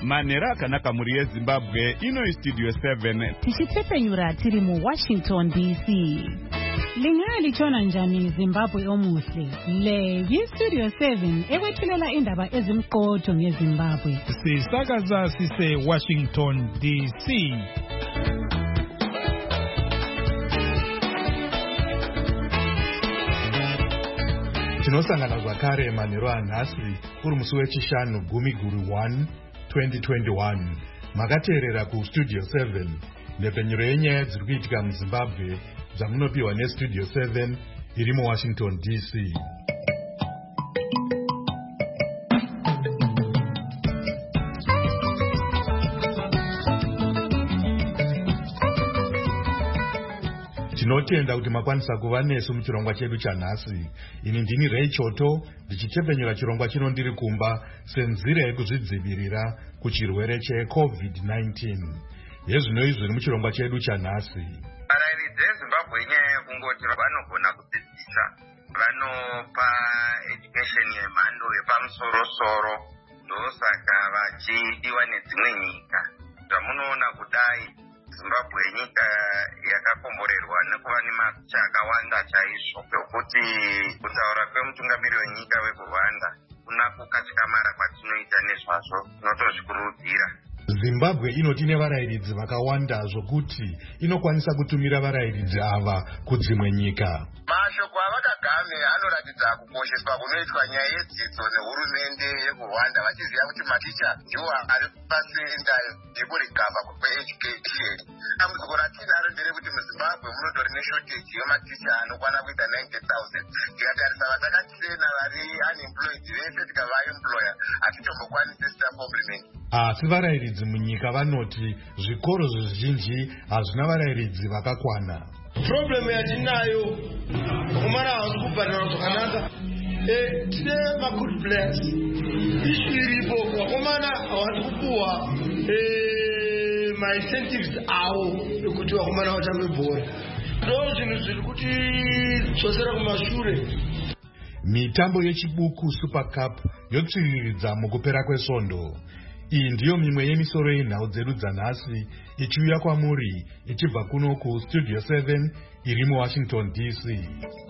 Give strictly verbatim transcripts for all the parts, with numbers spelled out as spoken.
manhero akanaka muri yezimbabwe. Ino studio seven tichitepfenyura tiri mu Washington D C. Lingaya lichona njani Zimbabwe omuhle. Le yi-Studio seven ekwethulela indaba ezimqotho ngeZimbabwe. Sisakaza sise Washington D C. Tinosangana zvakare manhero anhasi uri musi wechishanu gumi guru one twenty twenty-one. Makateerera kuStudio seven nhepfenyuro yenyaya dziri kuitika muZimbabwe zvamunopiwa neStudio seven iri muWashington D C. Tinotenda kuti makwanisa kuva nesu muchirongwa chedu chanhasi. Ini ndini Ray Choto ndichitepfenyura chirongwa chino ndiri kumba senzira yekuzvidzivirira kuchirwere cheCovid nineteen. Yezvino izvi zviri muchirongwa chedu chanhasi. Varairidzi veZimbabwe inyaya yekungoti vanogona kudzidzisa, vanopa education yemhando yepamusoro-soro, ndosaka vachidiwa nedzimwe nyika. Zvamunoona kudai Zimbabwe nyika yakakomborerwa nekuva nemapicha akawanda chaizvo, zvokuti kutaura kwemutungamiri wenyika wekurwanda kuna kukatyakamara kwatinoita nezvazvo tinotozvikurudzira. Zimbabwe inoti nevarairidzi vakawanda zvokuti inokwanisa kutumira varairidzi ava kudzimwe nyika. Mashoko avakagame anoratidza kukosheswa kunoitwa nyaya yedzidzo nehurumende yekurwanda, vachiziva kuti maticha ndiwo ari pasenda yekurigava kweeducation. Dambudziko ratinaro nderekuti muZimbabwe munotori neshortage yematicha anokwana kuita ninety thousand. Tikatarisa vatakatirena vari unemployed vese tikavaemploya hatitombokwanisi staff complement. Asi varairidzi munyika vanoti zvikoro zvizhinji hazvina varairidzi vakakwana. Problem yatinayo kumara hausi kubhadhara zvakanaka. Eh, tine ma-good players. Ishu iripo wakomana hawati kupuwa eh, ma-incentives avo ekuti wakomana vatambe bhora. Ndo zvinhu zviri kuti dzosera kumashure. Mitambo yechibuku Super Cup yotsviriridza mukupera kwesvondo. Iyi ndiyo mimwe yemisoro yenhau dzedu dzanhasi ichiuya kwamuri ichibva kuno kuStudio seven iri muWashington D C.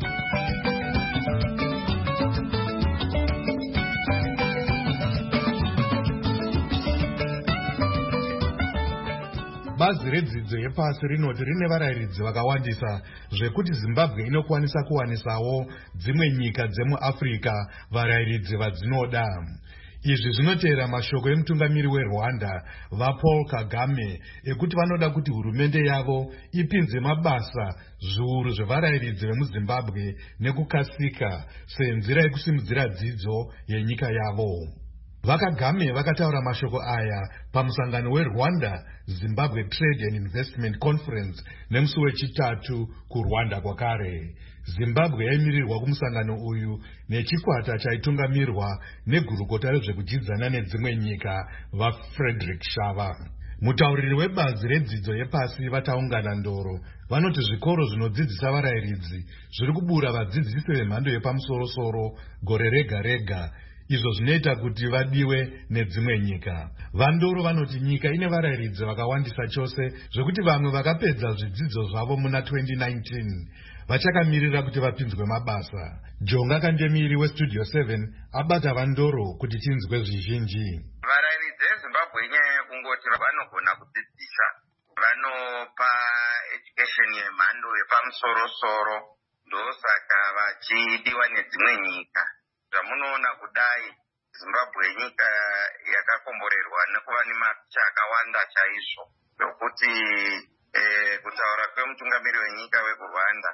Bazi redzidzo yepasi rinoti rine varairidzi vakawandisa zvekuti Zimbabwe inokwanisa kuwanisawo dzimwe nyika dzemuAfrica varairidzi vadzinoda. Izvi zvinotera mashoko emutungamiri weRwanda vaPaul Kagame ekuti vanoda kuti hurumende yavo ipinze mabasa zviuru zvevarairidzi vemuZimbabwe nekukasika senzira yekusimudzira dzidzo yenyika yavo. VaKagame vakataura mashoko aya pamusangano weRwanda Zimbabwe Trade and Investment Conference nemusi wechitatu kuRwanda kwakare. Zimbabwe yaimirirwa kumusangano uyu nechikwata chaitungamirwa negurukota rezvekudzidzana nedzimwe nyika vaFrederick Shava. Mutauriri webazi redzidzo yepasi vataungana ndoro vanoti zvikoro zvinodzidzisa varairidzi zviri kubura vadzidzisi vemhando yepamusoro-soro gore rega rega, izvo zvinoita kuti vadiwe nedzimwe nyika. Vandoro vanoti nyika ine varairidzi vakawandisa chose zvekuti vamwe vakapedza zvidzidzo zvavo muna twenty nineteen vachakamirira kuti vapinzwe mabasa. Jonga Kandemiri weStudio seven abata Vandoro kuti tinzwe zvizhinji. Varairidzi veZimbabwe inyaya yekungoti vanogona kudzidzisa, vanopa education yemhando yepamusoro-soro, ndosaka vachidiwa nedzimwe nyika. Zvamunoona kudai Zimbabwe nyika yakakomborerwa nekuva nemapicha akawanda chaizvo, zvokuti eh, kutaura kwemutungamiri wenyika wekurwanda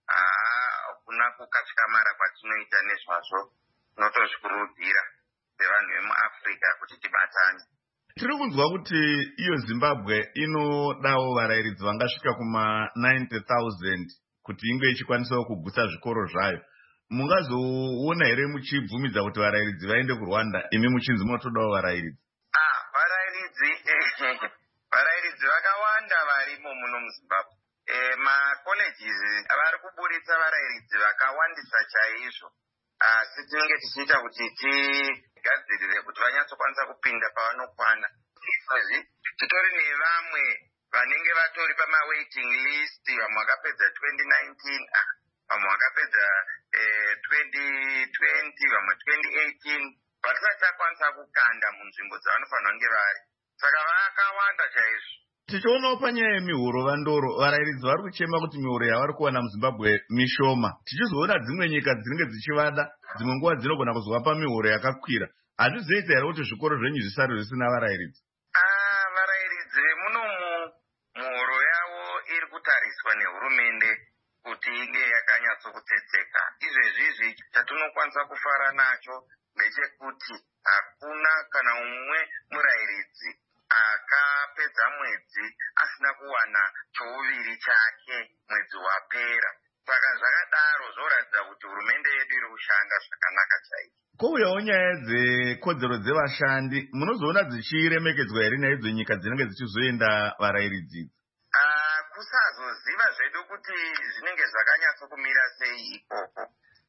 hakuna kukatyakamara kwatinoita nezvazvo, tinotozvikurudzira sevanhu vemuAfrica kuti tibatane. Tiri kunzwa kuti iyo Zimbabwe inodawo varairidzi vangasvika kuma ninety thousand kuti inge ichikwanisawo kugutsa zvikoro zvayo. Mungazoona here muchibvumidza kuti varairidzi vaende kuRwanda, imi muchinzi munotodawo varairidzi? Ah, varairidzi varairidzi vakawanda varimo muno muZimbabwe. Eh, ma-colleges vari kuburitsa varairidzi vakawandisa chaizvo. Asi tinenge tichiita kuti tigadzirire kuti vanyatsokwanisa kupinda pavanokwana. because titori nevamwe vanenge vatori pamawaiting list, vamwe vakapedza twenty nineteen, vamwe vakapedza twenty twenty, vamwe twenty eighteen, vatisati vakwanisa kukanda munzvimbo dzavanofanira kunge vari. Saka vakawanda chaizvo. Tichionawo panyaya yemihoro vandoro, varairidzi vari kuchema kuti mihoro yavari kuwana muZimbabwe mishoma. Tichizoona dzimwe nyika dzinenge dzichivada, dzimwe nguva dzinogona kuzovapa mihoro yakakwira. Hazvizoita here kuti zvikoro zvenyu zvisare zvisina varairidzi? Ah, varairidzi vemunomu muhoro yavo iri kutariswa nehurumende kuti inge yakanyatsokutsetseka. Izvezvizvi chatinokwanisa kufara nacho ndechekuti hakuna kana umwe murairidzi akapedza mwedzi asina kuwana chouviri chake mwedzi wapera. Saka zvakadaro zvoratidza kuti hurumende yedu iri kushanda zvakanaka chaizvo. Kouyawo nyaya dzekodzero dzevashandi, munozoona dzichiremekedzwa here naidzo nyika dzinenge dzichizoenda varairidzi? Ah, kusazoziva zvedu kuti zvinenge zvakanyatsokumira sei ikoko.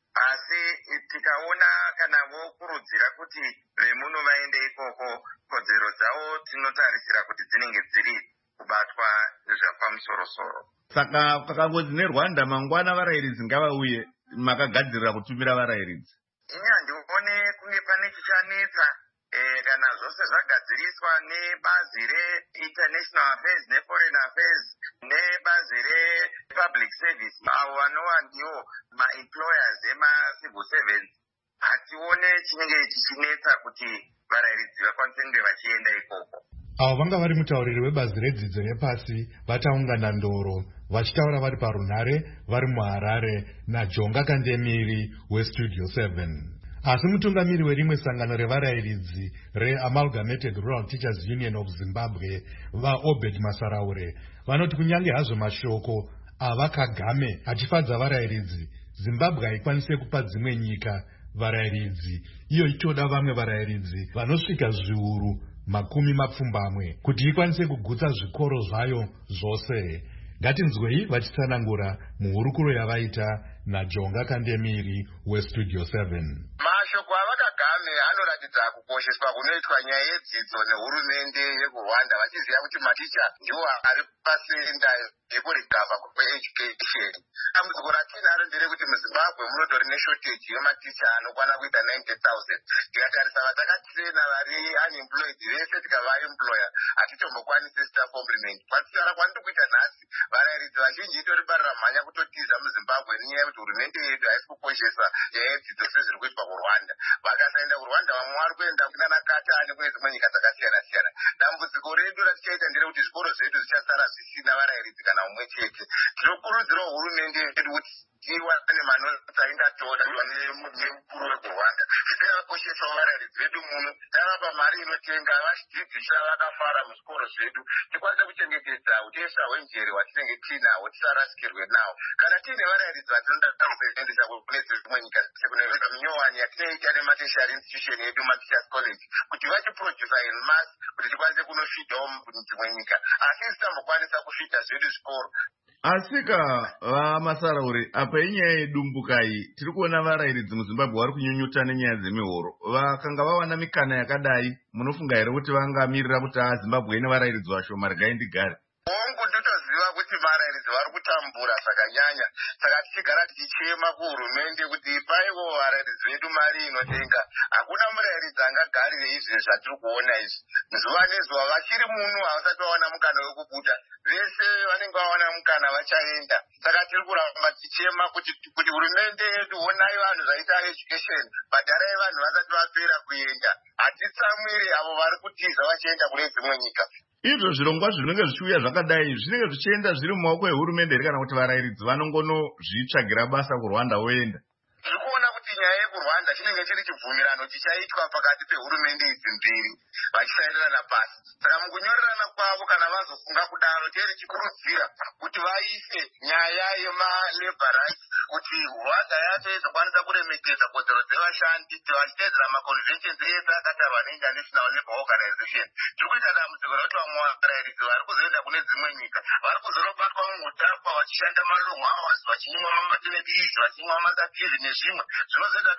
Asi tikaona kana vokurudzira kuti vemuno vaende ikoko, kodzero dzavo tinotarisira kuti dzinenge dziri kubatwa zvapamusoro-soro. Saka pakangodzi neRwanda mangwana varairidzi ngavauye, makagadzirira kutumira varairidzi? Inya ndione kunge pane chichanetsa kana zvose zvagadziriswa nebazi re-international affairs ne-foreign affairs nebazi re-public service, avo vanova ndiwo ma-employers ema-civil servants. Hatione chinenge chichinetsa kuti varairidzi vakwanise kunge vachienda ikoko. Avo vanga vari mutauriri webazi redzidzo nepasi vataungana ndoro vachitaura vari parunhare vari muHarare naJonga Kandemiri weStudio seven. Asi mutungamiri werimwe sangano revarairidzi reAmalgamated Rural Teachers Union of Zimbabwe vaObed Masaraure vanoti kunyange hazvo mashoko avaKagame achifadza varairidzi, Zimbabwe haikwanise kupa dzimwe nyika varairidzi, iyo ichitoda vamwe varairidzi vanosvika zviuru makumi mapfumbamwe kuti ikwanise kugutsa zvikoro zvayo zvose. Ngatinzwei vachitsanangura muhurukuro yavaita naJonga Kandemiri weStudio seven. Mashoko avaKagame anoratidza kukosheswa kunoitwa nyaya yedzidzo nehurumende yekuRwanda, vachiziva kuti maticha ndiwo ari pasenda yekurigava kweeducation. Dambudziko ratinaro nderekuti muZimbabwe munotori neshortage yematicha anokwana kuita ninety thousand. Tikatarisa vatakatirena vari unemployed vese tikavaemploya hatitombokwanisi staff complement. Kwatisara kwanitokuita nhasi, varairidzi vazhinji toribarira mhanya kutotiza muZimbabwe nenyaya yekuti hurumende yedu haisi kukoshesa nyaya yedzidzo sezviri kuitwa kuRwanda. Vakasaenda kuRwanda vamwe vari kuenda kunana Katani kune dzimwe nyika dzakasiyana-siyana. Dambudziko redu ratichaita nderekuti zvikoro zvedu zvichasara zvisina varairidzi kana umwe chete. Tinokurudzirawo hurumende yedu kuti iwane manotsi aingatoda nemukuru wekuRwanda. Tikavakoshesawo varairidzi vedu muno, tavapa mari inotenga vachidzidzisa vakafara muzvikoro zvedu, tikwanise kuchengetedza utesa hwenjere hwatinenge tiinahwo tisarasikirwe nawo. Kana tiine varairidzi vatinoda kuendesa kune dzimwe nyika sekune minyowani yatinoita nemateshari institution yedu mateachers college kuti vachiprodusa in mass kuti tikwanise kunofidhawo dzimwe nyika, asi tisambokwanisa kufidha zvedu zvikoro. Asika vaMasaraure, apa inyaya yedumbuka iyi tiri kuona varairidzi muZimbabwe vari kunyunyuta nenyaya dzemihoro. Vakanga vawana mikana yakadai, munofunga here kuti vangamirira kuti Zimbabwe ine varairidzi vashoma regai ndigare? Hongu ndinoziva kuti varairidzi vari kutambura zvakanyanya, saka tichigara tichichema kuhurumende kuti paivo varairidzi vedu mari inotenga. Hakuna murairidzi angagarire izvi zvatiri kuona izvi. Zuva nezuva vachiri muno havasati vawana mukana wekubuda, vese vanenge vawana mukana vachaenda. Saka tiri kuramba tichema kuti kuti hurumende yedu onai vanhu zvaita education, bhadharai vanhu vasati vapera kuenda. Hatitsamwiri avo vari kutiza vachienda kune dzimwe nyika. Izvo zvirongwa zvinenge zvichiuya zvakadai zvinenge zvichienda zviri mumaoko ehurumende here kana kuti varairidzi vanongonozvitsvagira basa kuRwanda voenda? Tiri kuona kuti nyaya yekuRwanda chinenge chiri chibvumirano chichaitwa pakati pehurumende idzi mbiri vachisaenderana pasi. Saka mukunyorerana kwavo kana vazofunga kudaro, tichikurudzira kuti vaise nyaya yemalabor rights kuti Rwanda yacho izokwanisa kuremekedza kodzero dzevashandi vachiteedzera maconventions ese akatarwa neInternational Labour Organization. Tiri kuita dambudziko rekuti vamwe varairidzi vari kuzoenda kune dzimwe nyika vari kuzorobatwa mumutapa vachishanda malongo hours, vachimwa mamatelevizi, vachimwa masapizi nezvimwe zvinozoita kuti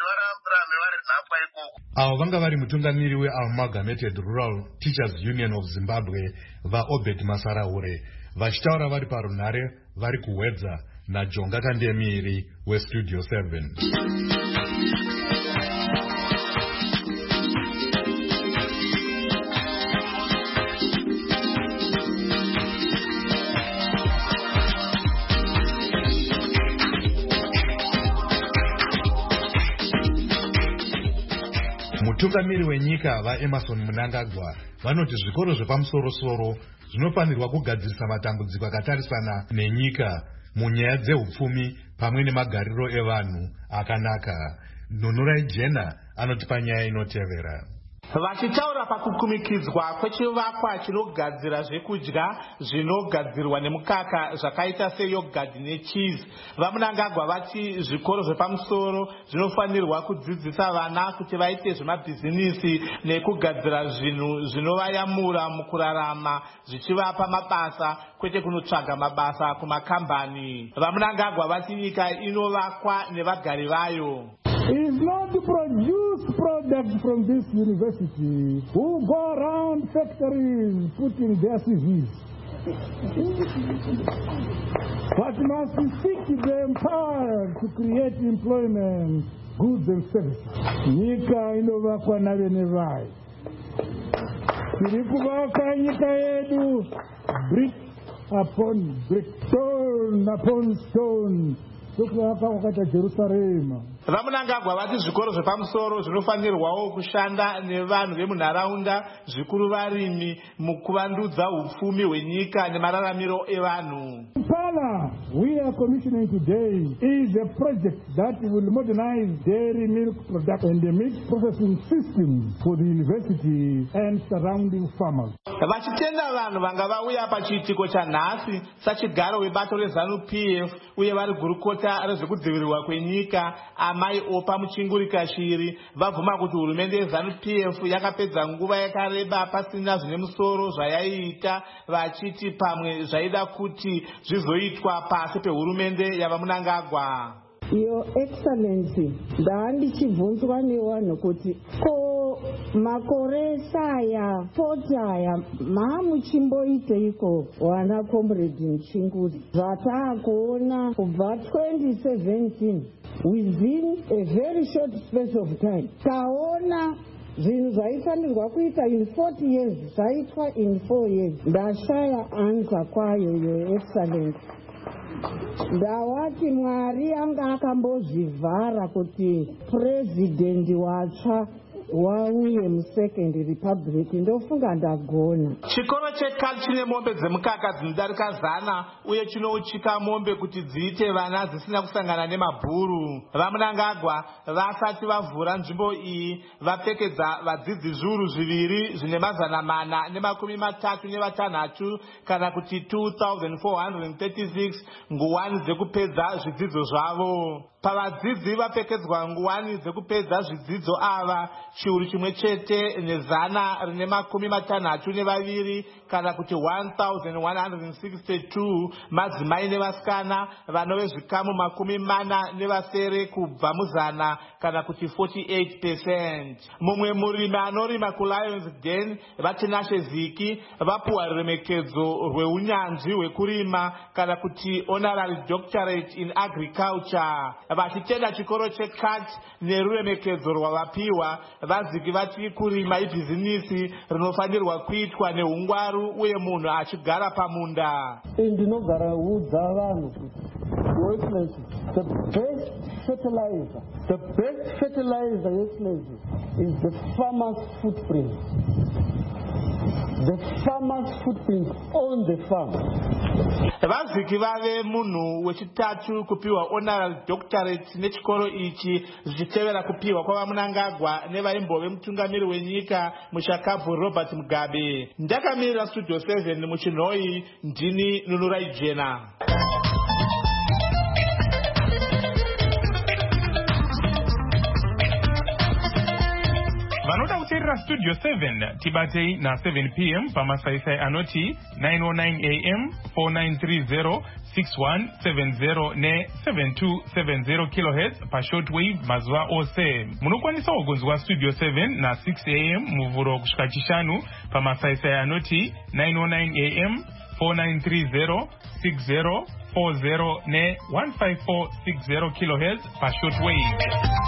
ngavarambe vari nhapwa ikoko. Avo vanga vari mutungamiri weAmalgamated Rural Teachers Union of Zimbabwe vaObed Masaraure vachitaura vari parunhare vari kuwedza naJonga Kandemiri weStudio seven. Mutungamiri wenyika vaEmerson Mnangagwa vanoti zvikoro zvepamusoro-soro zvinofanirwa kugadzirisa matambudziko akatarisana nenyika munyaya dzehupfumi pamwe nemagariro evanhu akanaka. Nunurai Jena anotipa nyaya inotevera. Vachitaura pakukumikidzwa kwechivakwa chinogadzira zvekudya zvinogadzirwa nemukaka zvakaita seyogurt necheese, vaMnangagwa vati zvikoro zvepamusoro zvinofanirwa kudzidzisa vana kuti vaite zvemabhizinisi nekugadzira zvinhu zvinovayamura mukurarama zvichivapa mabasa kwete kunotsvaga mabasa kumakambani. VaMnangagwa vati nyika inovakwa nevagari vayo. Is not to produce products from this university who go around factories putting their C Vs. But must seek the empowered to create employment, goods and services. Nyika inovakwa navene vayo. Tiri kuvaka nyika yedu brick upon brick, stone upon stone. VaMnangagwa vati zvikoro zvepamusoro zvinofanirwawo kushanda nevanhu vemunharaunda, zvikuru varimi, mukuvandudza hupfumi hwenyika nemararamiro evanhu. Impala we are commissioning today is a project that will modernize dairy milk production and the milk processing system for the university and surrounding farmers. Vachitenda vanhu vanga vauya pachiitiko chanhasi sachigaro webato reZANU-P F uye vari gurukota rezvekudzivirirwa kwenyika amai Opa Muchingurikashiri vabvuma kuti hurumende yeZANU-P F yakapedza nguva yakareba pasina zvine musoro zvayaiita, vachiti pamwe zvaida kuti zvizoitwa pasi pehurumende yavaMnangagwa. Your Excellency, ndandichibvunzwa nevanhu kuti ko makore saya foti aya mamuchimboiteiko wana Comrade Mchinguri? Zvataakuona kubva twenty seventeen within a very short space of time taona zvinhu zvaifanirwa kuita in forty years zvaitwa in four years. Ndashaya anza kwayo, Your Excellency. Ndawati Mwari anga akambozvivhara kuti president watsva wauye muSecond Republic, ndofunga ndagona. Chikoro cheCALT chine mombe dzemukaka dzinodarika zana uye chinouchika mombe kuti dziite vana dzisina kusangana nemabhuru. VaMnangagwa vasati vavhura nzvimbo iyi vapfekedza vadzidzi zviuru zviviri zvine mazana mana nemakumi matatu nevatanhatu kana kuti two thousand four hundred thirty-six nguwani dzekupedza zvidzidzo zvavo. Pavadzidzi vapfekedzwa nguwani dzekupedza zvidzidzo ava chiuru chimwe chete nezana rine makumi matanhatu nevaviri kana kuti one thousand one hundred sixty-two madzimai nevasikana vanove zvikamu makumi mana nevasere kubva muzana kana kuti forty-eight percent. Mumwe murimi anorima kuLions Den vatinashe Ziki vapuwa ruremekedzo rweunyanzvi hwekurima kana kuti honorary doctorate in agriculture. Vachitenda chikoro cheCALT neruremekedzo rwavapiwa, vaZiki vati kurima ibhizinisi rinofanirwa kuitwa neungwaru uye munhu achigara pamunda. Ndinogara udza vanhu kuti Your Excellency, the best fertilizer, the best fertilizer, Your Excellency, is the farmer's footprint. The farmer's footprint on the farm. VaZiki vave munhu wechitatu kupiwa honorary doctorate nechikoro ichi zvichitevera kupiwa kwavaMnangagwa nevaimbove mutungamiri wenyika muchakabvu Robert Mugabe. Ndakamirira Studio seven muchinhoi, ndini Nunurai Jena. Vanoda kuteerera Studio seven tibatei na seven p m pamasaisai anoti nine oh nine a m four nine three zero six one seven zero ne seven two seven zero kilohertz pashortwave mazuva ose. Munokwanisa kugonzwa Studio seven na six a m muvhuro kusvika chishanu pamasaisai anoti nine oh nine a m four nine three zero six zero four zero ne one five four six zero kilohertz pashortwave.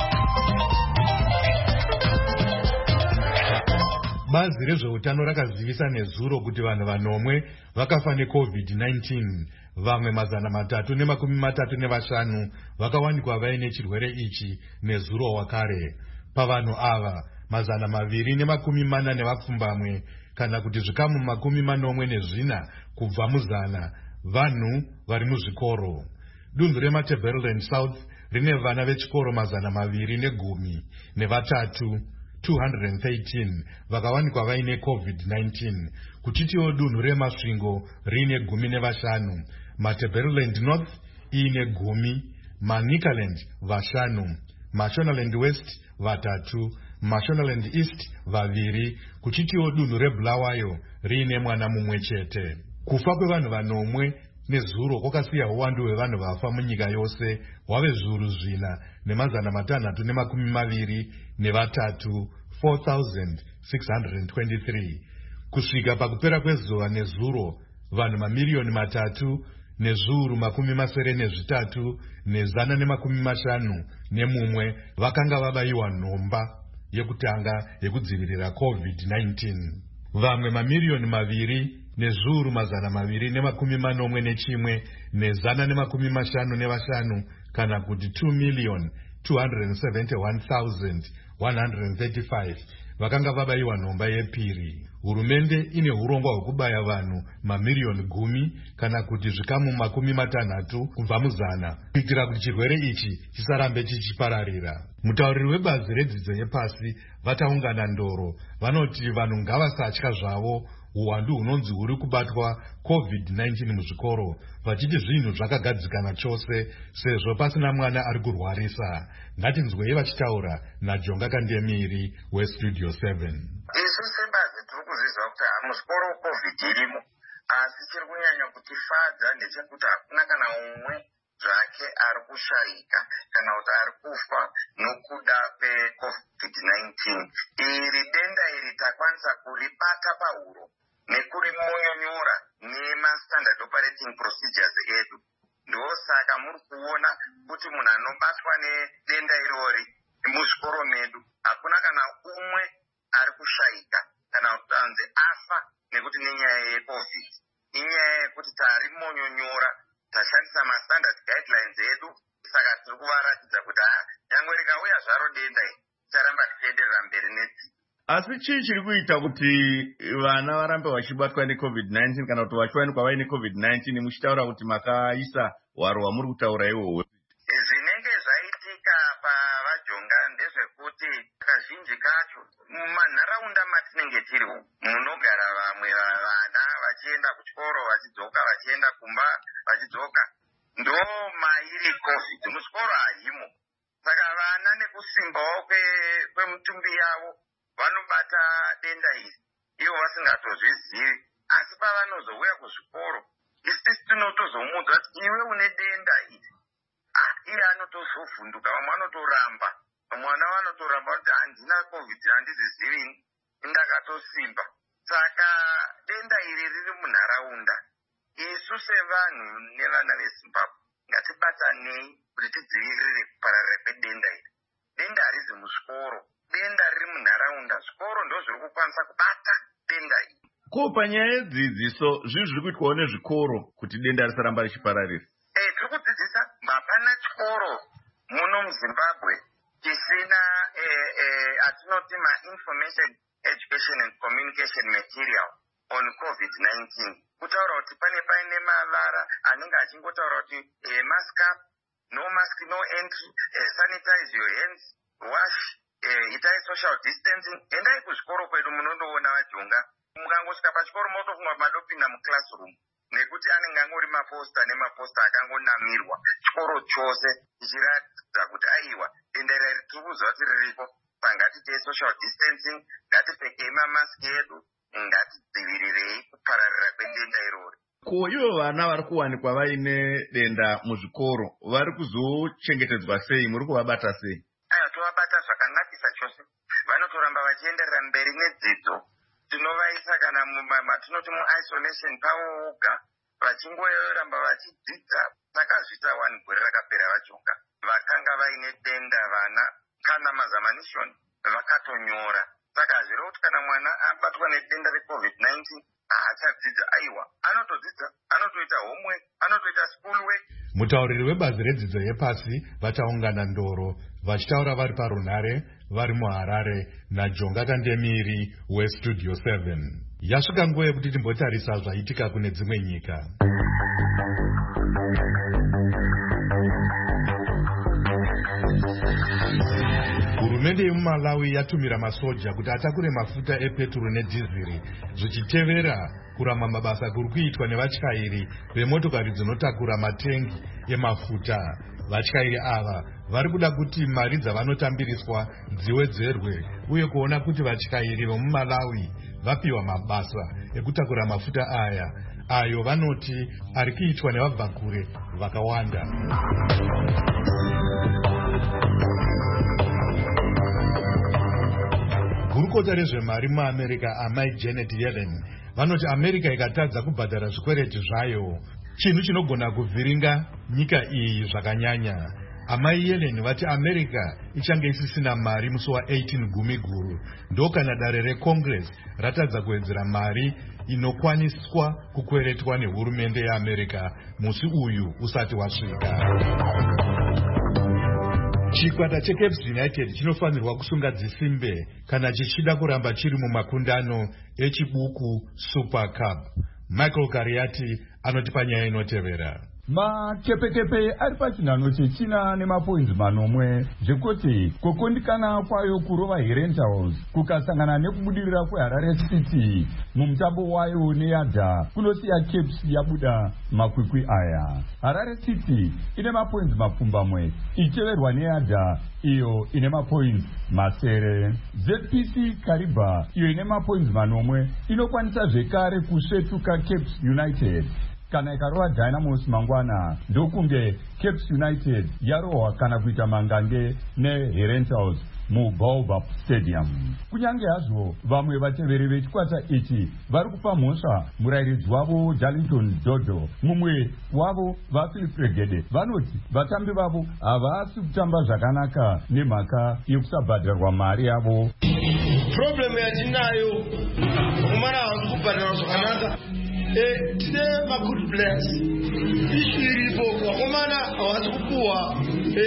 Bazi rezveutano rakazivisa nezuro kuti vanhu vanomwe vakafa necovid nineteen. Vamwe mazana matatu nemakumi matatu nevashanu vakawanikwa vaine chirwere ichi nezuro wakare. Pavanhu ava mazana maviri nemakumi mana nevapfumbamwe kana kuti zvikamu makumi manomwe nezvina kubva muzana vanhu vari muzvikoro. Dunhu reMatabeleland South rine vana vechikoro mazana maviri negumi nevatatu two hundred thirteen vakawanikwa vaine covid nineteen. Kuchitiwo dunhu reMasvingo rine gumi nevashanu, Matabeleland North ine gumi, Manicaland vashanu, Mashonaland West vatatu, Mashonaland East vaviri, kuchitiwo dunhu reBulawayo rine mwana mumwe chete. Kufa kwevanhu vanomwe nezuro kwakasiya uwandu hwevanhu vafa munyika yose hwave zviuru zvina nemazana matanhatu nemakumi maviri nevatatu four thousand six hundred twenty-three. Kusvika pakupera kwezuva nezuro vanhu mamiriyoni matatu nezviuru makumi masere nezvitatu nezana nemakumi mashanu nemumwe vakanga vabayiwa nhomba yekutanga yekudzivirira covid nineteen. Vamwe mamiriyoni maviri nezviuru mazana maviri nemakumi manomwe nechimwe nezana nemakumi mashanu nevashanu kana kuti two million two hundred seventy-one thousand one hundred thirty-five vakanga vabayiwa nhomba yepiri. Hurumende ine urongwa hwekubaya vanhu mamiriyoni gumi kana kuti zvikamu makumi matanhatu kubva muzana kuitira kuti chirwere ichi chisarambe chichipararira. Mutauriri webazi redzidzo yepasi vataungana ndoro vanoti vanhu ngavasatya zvavo uwandu hunonzi huri kubatwa covid nineteen muzvikoro, vachiti zvinhu zvakagadzikana chose sezvo pasina mwana ari kurwarisa. Ngatinzwei vachitaura naJonga Kandemiri weStudio seven. Isu sebazi tiri kuzvizwa kuti muzvikoro covid irimo, asi chiri kunyanya kutifadza ndechekuti hakuna kana umwe zvake ari kushayika kana kuti ari kufa nokuda kwecovid nineteen. Iri denda iri takwanisa kuribata pahuro nekurimunyonyora nemastandard operating procedures edu. Ndosaka muri kuona kuti munhu anobatwa nedenda irori muzvikoro medu hakuna kana umwe ari kushayika kana kuti anzi afa nekuti nenyaya yecovid. Inyaya yekuti tari monyonyora tashandisa mastandard guidelines edu, saka tiri kuvaratidza kuti nyangwe rikauya zvaro denda iri ticharamba tichienderera mberi nedzi. Asi chii chiri kuita kuti vana varambe vachibatwa necovid nineteen kana kuti vachiwanikwa vaine covid nineteen muchitaura kuti makaisa hwaro hwamuri kutaura iwohwe? Zvinenge zvaitika pavaJonga ndezvekuti kazhinji kacho mumanharaunda matinenge tiri munogara vamwe vana vachienda kuchikoro vachidzoka, vachienda kumba vachidzoka, ndo mairi covid. Muchikoro haimo, saka vana nekusimbawo kwemutumbi yavo vanobata denda iri ivo vasingatozvizivi. Asi pavanozouya kuzvikoro isisi tinotozomuudza kuti iwe une denda iri, ah iye anotozovhunduka, vamwe vanotoramba, vamwana vanotoramba kuti handina covid, handizvizivi, ndakatosimba. Saka denda iri riri munharaunda. Isu sevanhu nevana veZimbabwe ngatibatanei kuti tidzivirire kupararira kwedenda iri. Denda harizi muzvikoro, denda riri munharaunda. Zvikoro ndo zviri kukwanisa kubata denda iri. Ko panyaya yedzidziso zvii zviri kuitwawo nezvikoro kuti denda risaramba richipararira? Eh, tiri kudzidzisa. Hapana chikoro muno muZimbabwe chisina atinoti ma-information education and communication material on covid nineteen. Kutaura kuti pane paine mavara anenge achingotaura kuti mask up, no mask, no entry, sanitize your hands, wash, itai social distancing. Endai kuzvikoro kwedu munondoona vaJonga. Mukangosvika pachikoro motofunga madopinda muclassroom nekuti anenge angori maposta nemaposta akangonamirwa chikoro chose chichiratidza kuti aiwa denda iri tiri kuziva kuti riripo. Ngatiitei social distancing, ngatipfekei mamaski edu, ngatidzivirirei kupararira kwedenda irori. Ko ivo vana vari kuwanikwa vaine denda muzvikoro vari kuzochengetedzwa sei? Muri kuvabata sei? Aya, tovabata zvakanakisa chose. Vanotoramba vachienderera mberi nedzidzo. Tinovaisa kana matinoti mu-isolation pavo voga, vachingoramba vachidzidza. Takazvita wani gore rakapera vachonga vakanga vaine denda vana kana mazamanishoni vakatonyora. Saka zviri kuti kana mwana abatwa nedenda recovid nineteen haachadzidza, aiwa, anotodzidza, anotoita homework, anotoita school work. Mutauriri webazi redzidzo yepasi vachaungana Ndoro vachitaura vari parunhare vari muHarare naJonga Kandemiri weStudio seven. Yasvika nguva yekuti timbotarisa zvaitika kune dzimwe nyika. Hurumende yemuMalawi yatumira masoja kuti atakure mafuta epeturu nedhiziri zvichitevera kurama mabasa kuri kuitwa nevatyairi vemotokari dzinotakura matengi emafuta. Vatyairi ava vari kuda kuti mari dzavanotambiriswa dziwedzerwe uye kuona kuti vatyairi vemuMalawi vapiwa mabasa ekutakura mafuta aya ayo vanoti ari kuitwa nevabvakure vakawanda. Gurukota rezvemari muAmerica amai Janet Yellen vanoti America ikatadza kubhadhara zvikwereti zvayo chinhu chinogona kuvhiringa nyika iyi zvakanyanya. Amai Yellen vati America ichange isisina mari musi wa-eighteen gumi guru ndokana dare reCongress ratadza kuwedzera mari inokwaniswa kukweretwa nehurumende yeAmerica musi uyu usati wasvika. Chikwata cheCaps United chinofanirwa kusunga dzisimbe kana chichida kuramba chiri mumakundano echibuku Super Cup. Michael Kariati anoti panyaya inotevera. Makepekepe ari pachinhano chechina nemapoinzi manomwe zvekuti kukundikana kwayo kurova Herentals kukasangana nekubudirira kweHarare City mumutambo wayo neYadha kunosiya Caps yabuda makwikwi aya. Harare City ine mapoinzi mapfumbamwe ichiteverwa neYadha iyo ine mapoinzi masere. Z P C Kariba iyo ine mapoinzi manomwe inokwanisa zvekare kusvetuka Caps United kana ikarova Dynamos mangwana ndokunge Caps United yarohwa kana kuita mangange neHerentals muBaobab Stadium. Kunyange hazvo vamwe vateveri vechikwata ichi vari kupa mhosva murairidzi wavo Darlington Dodo, mumwe wavo vaPhilip Regede vanoti vatambi vavo havasi kutamba zvakanaka nemhaka yekusabhadharwa mari yavo. Problem yatinayo kumana havasi kubhadharwa zvakanaka. Eh, tine ma-good players ishu iripo vakomana havasi kupuwa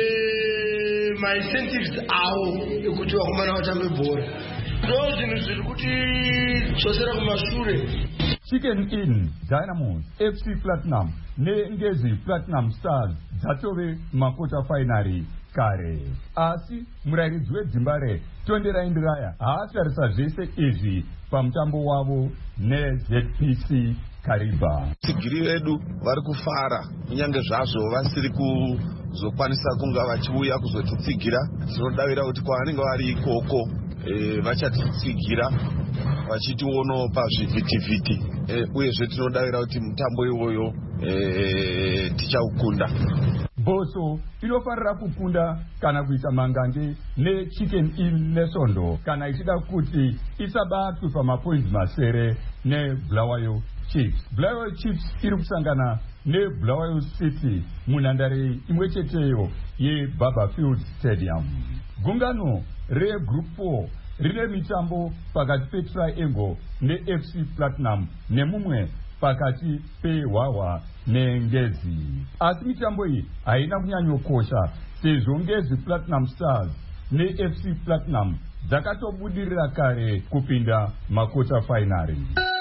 eh, ma-incentives avo ekuti vakomana vatambe bhora. Ndo zvinhu zviri kutidzosera kumashure. Chicken Inn, Dynamos, F C Platinum neNgezi Platinum Stars dzatove makota finary kare. Asi murairidzi wedzimbare Tonderai Ndiraya haatarisa zvese izvi pamutambo wavo neZ P C Kariba. Tsigiri vedu vari kufara kunyange zvazvo vasiri kuzokwanisa kunga vachiuya kuzotitsigira. Tinodavira kuti kwavanenge vari ikoko e, vachatitsigira vachitionawo pazvivhitivhiti e, uyezve tinodavira kuti mutambo iwoyo e, tichaukunda. Boso inofanira kukunda kana kuita mangange neChicken Inn neSondo kana ichida kuti isabatwe pamapoints masere neBulawayo Chiefs. Bulawayo Chiefs iri kusangana neBulawayo City munhandare imwe cheteyo yeBarberfield Stadium. Gungano reGroup four rine mitambo pakati peTriangle neF C Platinum nemumwe pakati peHwahwa neNgezi. Asi mitambo iyi haina kunyanyokosha sezvo Ngezi Platinum Stars neF C Platinum dzakatobudirira kare kupinda makota finary.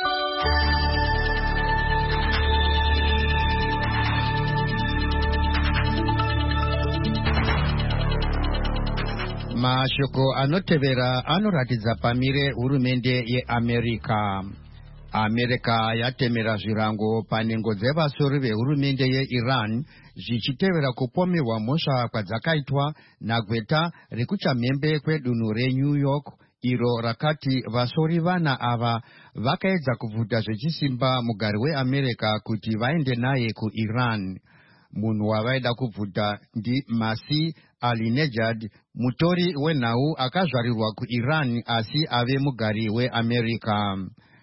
Mashoko anotevera anoratidza pamire hurumende yeAmerica. America yatemera zvirango panengo dzevasori vehurumende yeIran zvichitevera kupomerwa mhosva kwadzakaitwa nagweta rekuchamhembe kwedunhu reNew York iro rakati vasori vana ava vakaedza kubvuta zvechisimba mugari weamerica kuti vaende naye kuiran. Munhu wavaida kubvuta ndiMasih Alinejad, mutori wenhau akazvarirwa kuiran asi ave mugari weamerica.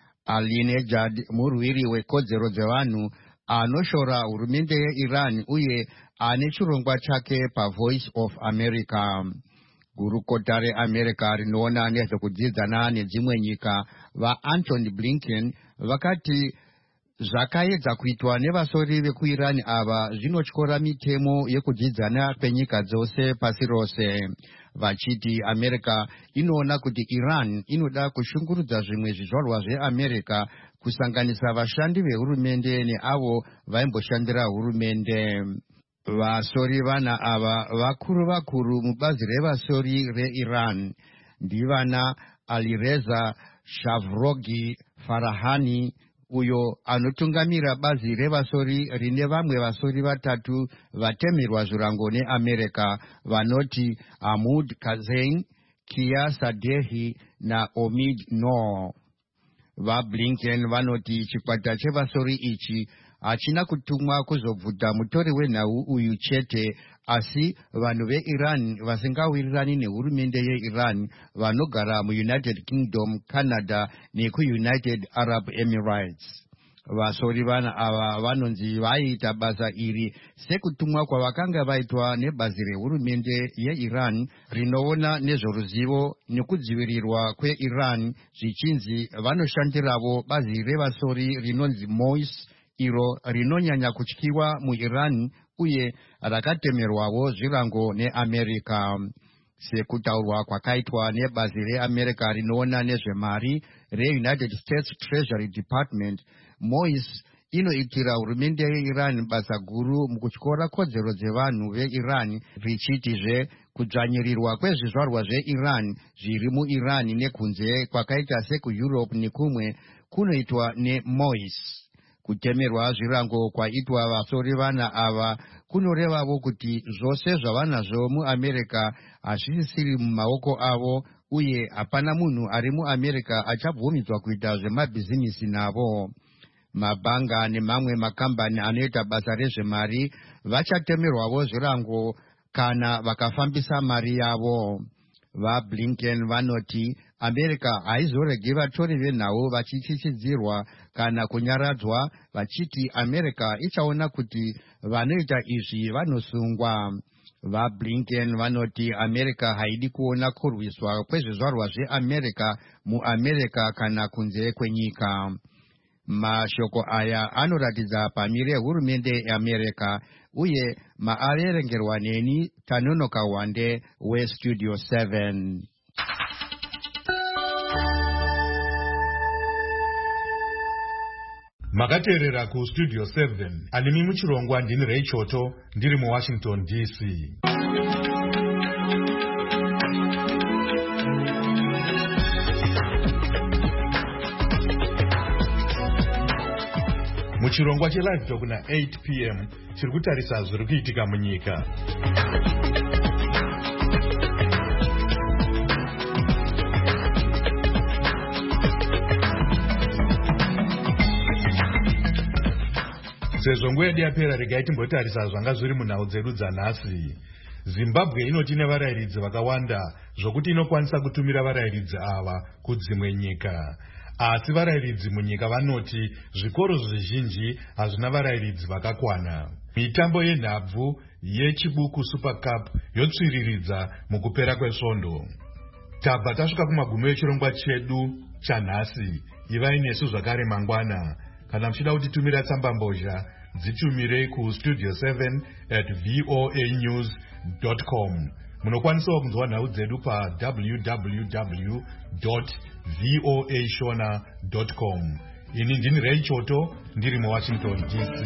Alinejad murwiri wekodzero dzevanhu anoshora hurumende yeIran uye ane chirongwa chake paVoice of America. Gurukota reAmerica rinoona nezvekudzidzana nedzimwe nyika vaAntony Blinken vakati zvakaedza kuitwa nevasori vekuIran ava zvinotyora mitemo yekudzidzana kwenyika dzose pasi rose, vachiti America inoona kuti Iran inoda kushungurudza zvimwe zvizvarwa zveAmerica kusanganisa vashandi vehurumende neavo vaimboshandira hurumende. Vasori vana ava vakuru vakuru mubazi revasori reIran ndivana Alireza Shavrogi Farahani, uyo anotungamira bazi revasori rine vamwe vasori vatatu vatemerwa zvirango neAmerica vanoti Ahmad Kazein, Kia Sadehi na Omid Noor. VaBlinken vanoti chikwata chevasori ichi hachina kutumwa kuzobvuta mutori wenhau uyu chete, asi vanhu veIran vasingawirirani nehurumende yeIran vanogara muUnited Kingdom, Canada nekuUnited Arab Emirates. Vasori vana ava vanonzi vaiita basa iri sekutumwa kwavakanga vaitwa nebazi rehurumende yeIran rinoona nezvoruzivo nekudzivirirwa kweIran zvichinzi vanoshandiravo bazi revasori rinonzi Mois, iro rinonyanya kutyiwa muIran uye rakatemerwawo zvirango neAmerica. Sekutaurwa kwakaitwa nebazi reAmerica rinoona nezvemari reUnited States Treasury Department, Mois inoitira hurumende yeIran basa guru mukutyora kodzero dzevanhu veIran, richitizve kudzvanyirirwa kwezvizvarwa zveIran zviri muIran nekunze kwakaita sekuEurope nekumwe kunoitwa neMois. Kutemerwa zvirango kwaitwa vasori vana ava kunorevavo kuti zvose zvavanazvo muAmerica hazvisisiri mumaoko avo uye hapana munhu ari muAmerica achabvumidzwa kuita zvemabhizinisi navo. Mabhanga nemamwe makambani anoita basa rezvemari vachatemerwavo zvirango kana vakafambisa mari yavo. VaBlinken vanoti America haizoregi vatori venhau vachichichidzirwa kana kunyaradzwa, vachiti America ichaona kuti vanoita izvi vanosungwa. VaBlinken vanoti America haidi kuona kurwiswa kwezvizvarwa zveAmerica muAmerica kana kunze kwenyika. Mashoko aya anoratidza pamire yehurumende yeAmerica uye maaverengerwa neni Tanonoka Wande weStudio seven. Makateerera kuStudio seven, animi muchirongwa ndini Ray Choto ndiri muWashington D C. Muchirongwa chelive talk na eight p m chiri kutarisa zviri kuitika munyika. Sezvo nguva yedu yapera, regai timbotarisa zvanga zviri munhau dzedu dzanhasi. Zimbabwe inoti nevarayiridzi vakawanda zvokuti inokwanisa kutumira varayiridzi ava kudzimwe nyika. Asi varayiridzi munyika vanoti zvikoro zvizhinji hazvina varayiridzi vakakwana. Mitambo yenhabvu yechibuku Super Cup yotsviriridza mukupera kwesvondo. Tabva tasvika kumagumo echirongwa chedu chanhasi. Ivai nesu zvakare mangwana. Kana muchida kutitumira tsamba mbozha, dzitumirei kustudio seven at voanews dot com. Munokwanisawo kunzwa nhau dzedu pa w w w dot voa shona dot com. Ini ndini Ray Choto ndiri muWashington D C.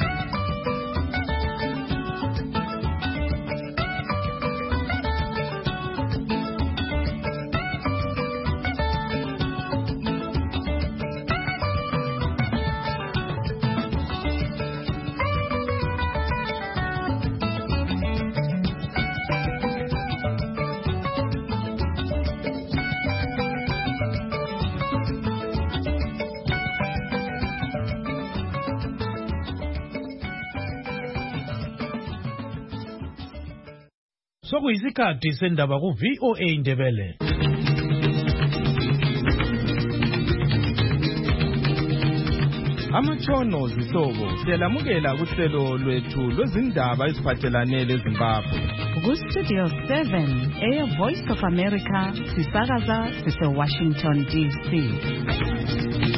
Sokuyisikhathi sendaba ku V O A Indebele. Amatshono zihlobo siyalamukela kuhlelo lwethu lwezindaba eziphathelane leZimbabwe. Ku Studio seven, Air Voice of America, sisakaza sise Washington D C.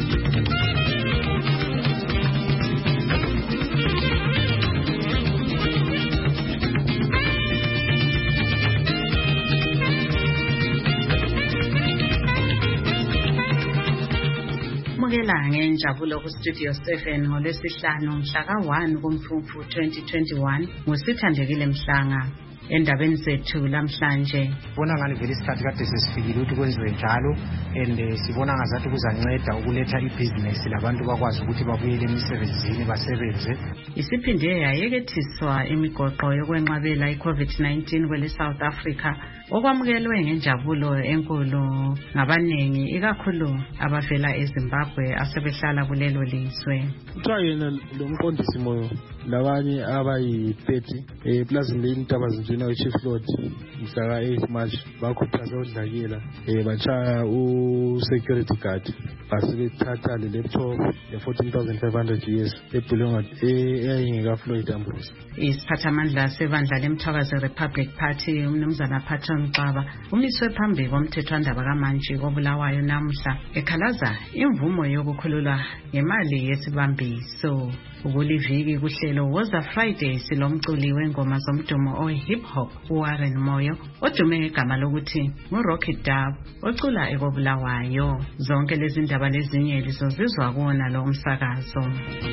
Mukela ngenjabulo ku Studio seven ngolwesihlanu mhla ka one kuMfumfu twenty twenty-one ngosithandekile Mhlanga. Endabeni zethu lamhlanje bona ngani vele isikhathi kade sesifikile ukuthi kwenziwe njalo and sibona ngazathi kuzanceda ukuletha ibusiness labantu bakwazi ukuthi babuyele emisebenzini basebenze. Isiphinde yayekethiswa imigoqo yokwenqabela iCovid nineteen kwele South Africa okwamukelwe ngenjabulo enkulu ngabanengi ikakhulu abavela eZimbabwe asebehlala kulelo lizwe. Kuthiwa yena lo mqondisi moyo labanye abayi thirty eplazini lentaba zinjena uChief Lord mhla eight March bakhuthaza udlakela eh bachaya u-security guard basebethatha le laptop ye fourteen thousand five hundred U S ebulunga eyayingeka Floyd Ambrose. Isiphathamandla sebandla lemthakazi Republic Party umnumzana Patton Mxaba umiswe phambi komthethwandaba kaMantshi kobulawayo namuhla ekhalaza imvumo yokukhululwa ngemali yesibambiso. Ukuliviki kuhlelo Woza Friday silomculi wengoma zomdumo o hip hop uWarren Moyo odume ngegama lokuthi nguRocky Dub ocula ekobulawayo. Zonke lezi ndaba lezinye lizozizwa kuona lo umsakazo.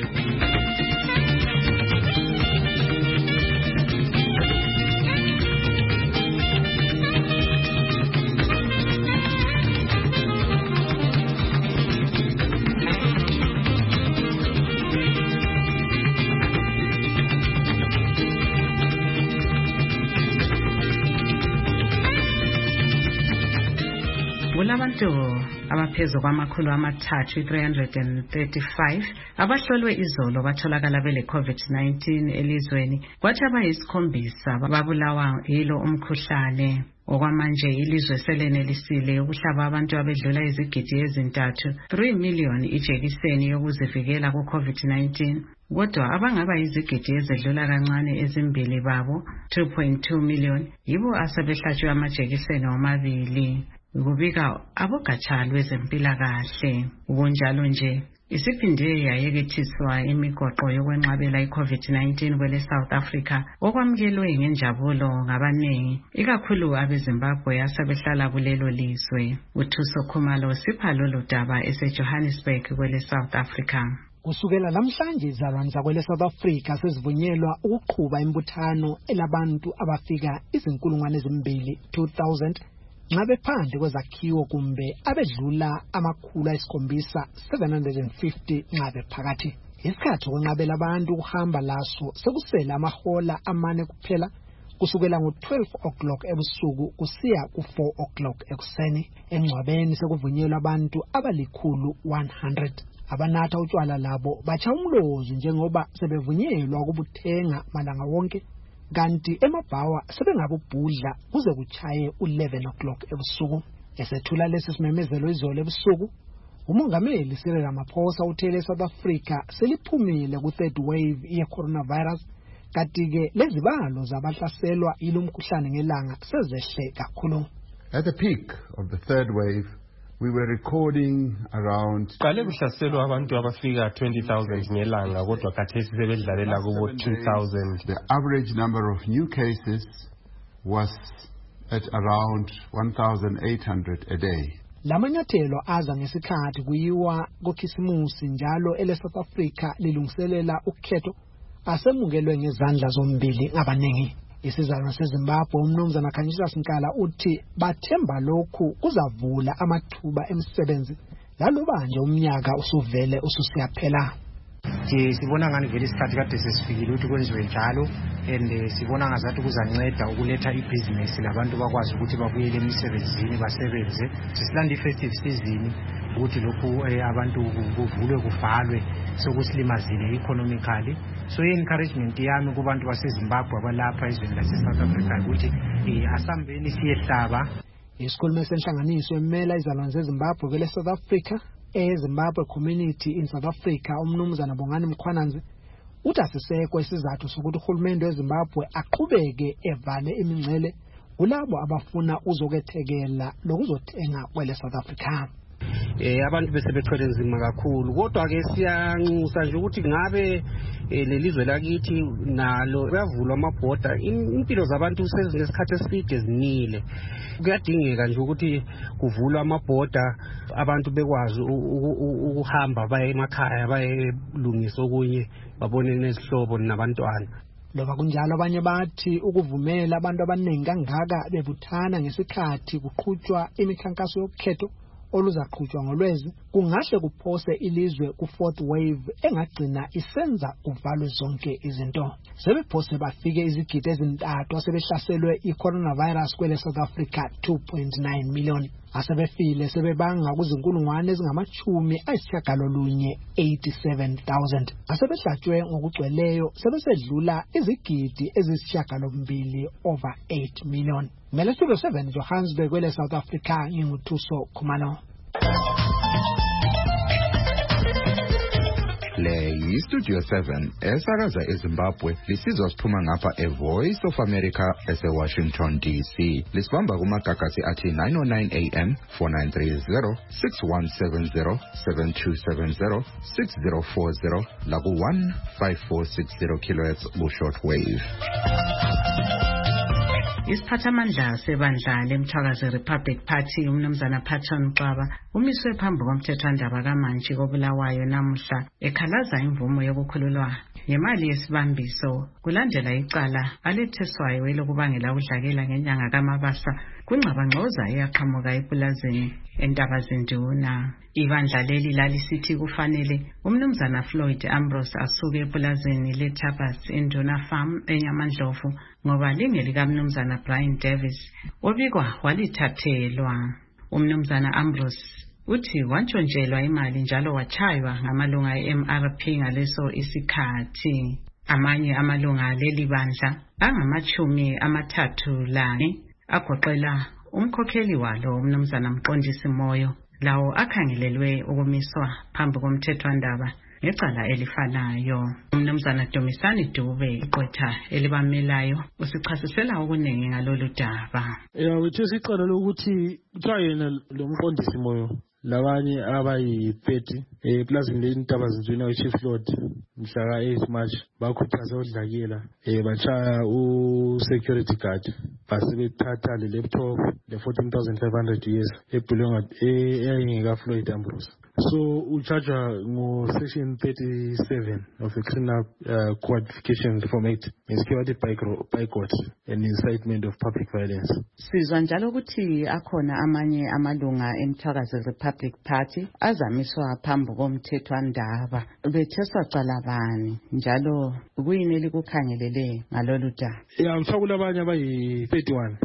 Kulabantu abaphezu kwamakhulu amathathu three hundred thirty-five abahlolwe izolo batholakala bele COVID nineteen elizweni kwathi abayisikhombisa babulawa yilo umkhuhlane. Okwamanje ilizwe selenelisile ukuhlaba abantu abedlula izigidi ezintathu three million ijekiseni yokuzivikela ku-COVID nineteen. Kodwa abangaba izigidi ezedlula kancane ezimbili babo two point two million yibo asebehlatshwe amajekiseni omabili. Kubika abogatsha lwezempilakahle. Kunjalo nje isiphinde yayekethiswa imigoqo yokwenqabela iCovid nineteen kwele South Africa okwamukelwe ngenjabulo ngabanengi ikakhulu abeZimbabwe asebehlala kulelo lizwe. uThuso Khumalo sipha lolu daba eseJohannesburg kwele South Africa. Kusukela namhlanje izalwane kwele South Africa sezivunyelwa ukuqhuba imbuthano elabantu abafika izinkulungwane ezimbili two thousand ngabe phandle kwezakhiwo kumbe abedlula amakhulu ayisikhombisa seven hundred fifty ngabe phakathi. Isikhathi sokunqabela abantu ukuhamba laso sekusela amahola amane kuphela kusukela ngo twelve o'clock ebusuku kusiya ku four o'clock ekuseni. Engcwabeni sekuvunyelwa abantu abalikhulu one hundred. Abanatha utshwala labo batsha umlozi njengoba sebevunyelwa ukubuthenga malanga wonke. Kanti emabhawa sebengabubhudla kuze kuchaye eleven o'clock ebusuku. Esethula lesi simemezelo izolo ebusuku umongameli Cyril Ramaphosa uthele South Africa seliphumile ku third wave ye coronavirus kanti ke lezibalo zabahlaselwa ilomkhuhlane ngelanga sezehle kakhulu. At the peak of the third wave we were recording around qale kuhlaselwa abantu abafika twenty thousand ngelanga kodwa khathesi sebedlalela kubo two thousand. The average number of new cases was at around one thousand eight hundred a day. Lamanyathelo aza ngesikhathi kuyiwa kokhisimusi njalo ele South Africa lilungiselela ukhetho asemukelwe ngezandla zombili ngabanengi. Isizalwane seZimbabwe umnumzana Khanyisa Sinkala uthi bathemba lokhu kuzavula amathuba emisebenzi laloba nje umnyaka usuvele ususiyaphela. Je sibona ngani vele isikhathi kade sesifikile ukuthi kwenziwe njalo and sibona ngazathi kuzanceda ukuletha ibusiness labantu bakwazi ukuthi babuyele emisebenzini basebenze. Sisilanda ifestive season ukuthi lokhu abantu kuvulwe kuvalwe sokusilimazile economically. So i-encouragement yami kubantu baseZimbabwe abalapha ezweni lase-South Africa ukuthi asambeni siyehlaba. Isikhulumi senhlanganiso emela izalwane zeZimbabwe vele South Africa eZimbabwe Community in South Africa umnumzana Bongani Mkhwananzi uthi asisekho isizathu sokuthi uhulumende weZimbabwe aqhubeke evale imingcele kulabo abafuna uzokwethekela lokuzothenga kwele South Africa. Eh abantu bese bethwele nzima kakhulu kodwa ke siyanxusa nje ukuthi ngabe lelizwe lakithi nalo kuyavulwa amabhoda impilo zabantu sezinesikhathi eside ezinile kuyadingeka nje ukuthi kuvulwa amabhoda abantu bekwazi ukuhamba baye emakhaya bayelungisa okunye babone nezihlobo nabantwana. Loba kunjalo abanye bathi ukuvumela abantu abaningi kangaka bebuthana ngesikhathi kuqhutshwa imikhankaso yokukhetho oluzaqhutshwa ngolwezi kungahle kuphose ilizwe ku fourth wave engagcina isenza kuvalwe zonke izinto. Sebephose bafike izigidi ezintathu asebehlaselwe i-coronavirus kwele South Africa two point nine million. Asebefile sebebanga kuzinkulungwane ezingamachumi ayisishagalolunye eighty-seven thousand. Asebehlatshwe ngokugcweleyo sebesedlula izigidi ezisishagalombili over eight million. Mele Studio seven Johannesburg kwele South Africa nginguthuso Khumalo. Le yi-Studio seven esakaza eZimbabwe lisizwa siphuma ngapha e-Voice of America ese-Washington D C. Lisibamba kumagagasi athi nine oh nine A M, four nine three zero, six one seven zero, seven two seven zero, six zero four zero laku one five four six zero kilohertz ku-shortwave. Isiphathamandla sebandla lemthwakazi Republic Party umnumzana Patton Mxaba umiswe phambi komthethwandaba kaMantshi koBulawayo namuhla ekhalaza imvumo yokukhululwa ngemali yesibambiso kulandela icala aletheswayo elokubangela udlakela ngenyanga kaMabasa kungxabangxoza eyaqhamuka epulazini eNtabazinduna. Ibandla leli lalisithi kufanele umnumzana Floyd Ambrose asuke epulazini leThabas eNduna Farm eNyamandlovu ngoba lingelika mnumzana Brian Davis obikwa walithathelwa. Umnumzana Ambrose uthi wantshontshelwa imali njalo wachaywa ngamalunga e-M R P ngaleso isikhathi. Amanye amalunga leli bandla angamachumi amathathu lane agoqela umkhokheli walo umnumzana Mqondisi Moyo lawo akhangelelwe ukumiswa phambi komthethwandaba ngecala elifanayo. Umnumzana Domisani Dube iqwetha elibamelayo usichasisela okuningi ngalolu daba. Yeah, uthi sicala lokuthi kuthiwa yena lo Mqondisi Moyo labanye abayi thirty eh plazini leNtabazinduna uChief Lord mhla ka eight March bakhuthaza udlakela eh bachaya u security guard basebethatha le laptop le fourteen thousand five hundred years ebhulonga eyayingeka Floyd Ambrose. So uchaja ngo section thirty-seven of the Criminal uh, Codification Reform Act security boycott and incitement of public violence. Sizwa njalo ukuthi akhona amanye amalunga emthwakazi Republic Party azamiswa phambi komthethwandaba betheswa cala bani njalo kuyini elikukhangelele ngalolu daba. Yeah, mfakula abanye abayi thirty-one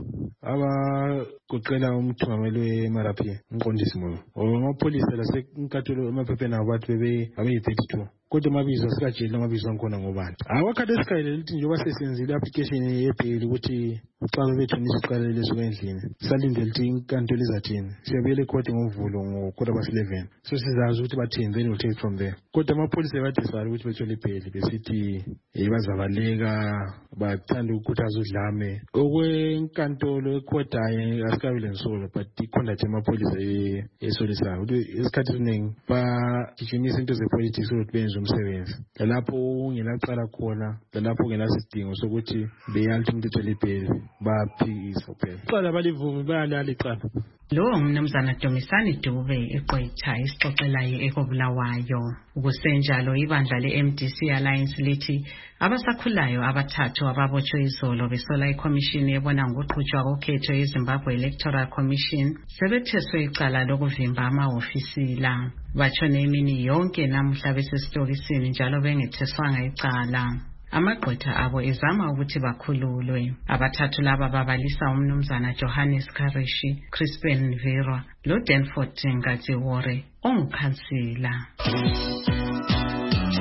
abagoqela umthungameli we-M R P Mqondisi Moyo amapolisa lasenkatolo emaphepheni abo bathi bebe abayi thirty-two kodwa amabizo asikajeli amabizo ankhona ngobani. Awakade esikayele lithi njengoba sesenzile i-application yebheli ukuthi uxalo bethu nisicala lesuka endlini salindele ukuthi inkantolo izathini siyabuyela ekhoti ngovulo ngo-quarter past eleven so sizazi ukuthi bathini then we'll take it from there. Kodwa amapholisa badesibali ukuthi bethole ibheli besithi bazabaleka bathanda ukukhuthaza udlame okwenkantolo ekhodayo asikabi lensolo but iconduct yamapholisa esolisayo ukuthi isikhathi esiningi bagijimisa into zepolitics ukuthi benze umsebenzi lapho ungenacala khona lapho ungenasidingo sokuthi beyaluthi umuntu ethole ibheli baphikisa phela icala balivumi bayalala icala. Lo mnumzana Domisani Dube iqwetha isixoxelayo ekobulawayo. Ukusenjalo ibandla le-M D C Alliance lithi abasakhulayo abathathu ababotshwe izolo besola ikhomishini ebona ngokuqhutshwa kokhetho eZimbabwe Electoral Commission sebetheswe icala lokuvimba amahofisi la. Batshone imini yonke namuhla besesitokisini njalo bengetheswanga icala. Amagqwetha abo ezama ukuthi bakhululwe. Abathathu laba babalisa umnumzana Johannes Karishi, Crispin Vera, lo Danford Ngadziwore ongukhansila.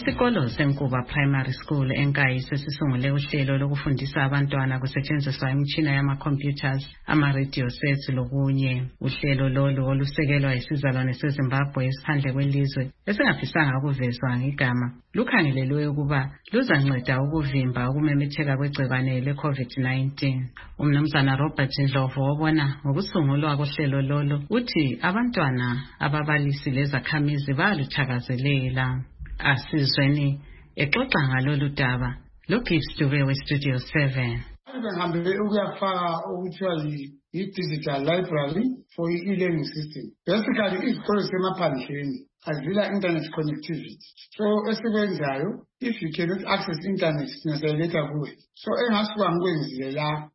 Isikolo seNkuba Primary School eNkayi sesisungule uhlelo lokufundisa abantwana kusetshenziswa imitshina yama-computers, ama-radio sets lokunye. Uhlelo lolu olusekelwa isizalwane seZimbabwe esiphandle kwelizwe esingafisanga ukuvezwa ngegama lukhangelelwe ukuba luzanceda ukuvimba ukumemetheka kwegcikwane le-COVID nineteen. Umnumzana Robert Ndlovu obona ngokusungulwa kohlelo lolu uthi abantwana, ababalisi lezakhamizi bayaluthakazelela. Asizweni exoxa ngalolu daba loGibbs Dube weStudio seven. Ngihambe ukuyafaka okuthiwa yi-digital library for e-learning system. Basically izikolo semaphandleni azila internet connectivity. So esikwenzayo, if you cannot access internet sinasayileta kuwe. So engasuka ngikwenzile la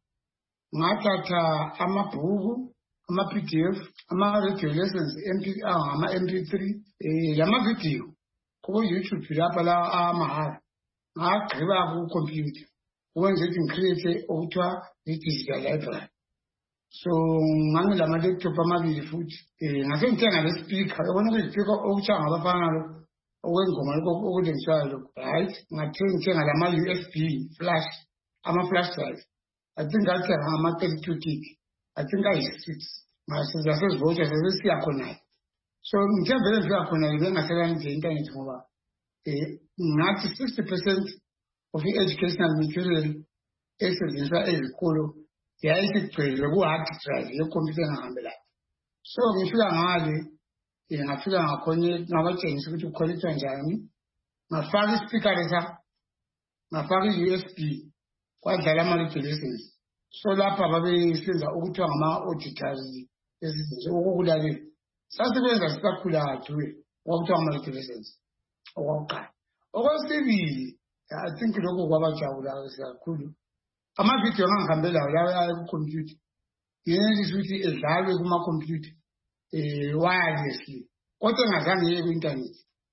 ngathatha amabhuku, ama-P D F, ama-radio lessons, M P ama-M P three, eh lama-video ku YouTube lapha la amahhala. Ngagqiba ku computer. Wenze ukuthi ngicreate okuthiwa i-digital library. So ngangila ama-laptop amabili futhi eh ngase ngithenga le speaker yabona ukuthi speaker okuthanga abafana lo okwengoma lokho okulenziwayo lokho, right? Ngathenga ngithenga lama U S B flash, ama flash drive. I think ngathenga ama thirty-two gig. I think I six. Mase zasezivoucher sesiya khona. So ngithembe nje khona bengasela nje internet ngoba eh ngathi sixty percent of the educational material esetshenziswa ezikolo yayisigcwele ku-hard drive yekhompyutha engahambela. So ngifika ngale ngafika ngakhonye ngabatshengisa ukuthi ukholethwa njani, ngafaka ispeaker lesa, ngafaka i-U S B, kwadlala ama-radio lessons. So lapha babesenza ukuthiwa ngama-auditors ezizinto okokulalela. Sasikwenza sisakhula kaduwe okuthiwa ngama-radio lessons okwakuqala. Okwesibili, I think lokho kwabajabula kakhulu. Ama-video angihambelayo lawa ku-computer yenelisa ukuthi edlalwe kuma-computer eh wirelessly kodwa engazange iye ku-internet.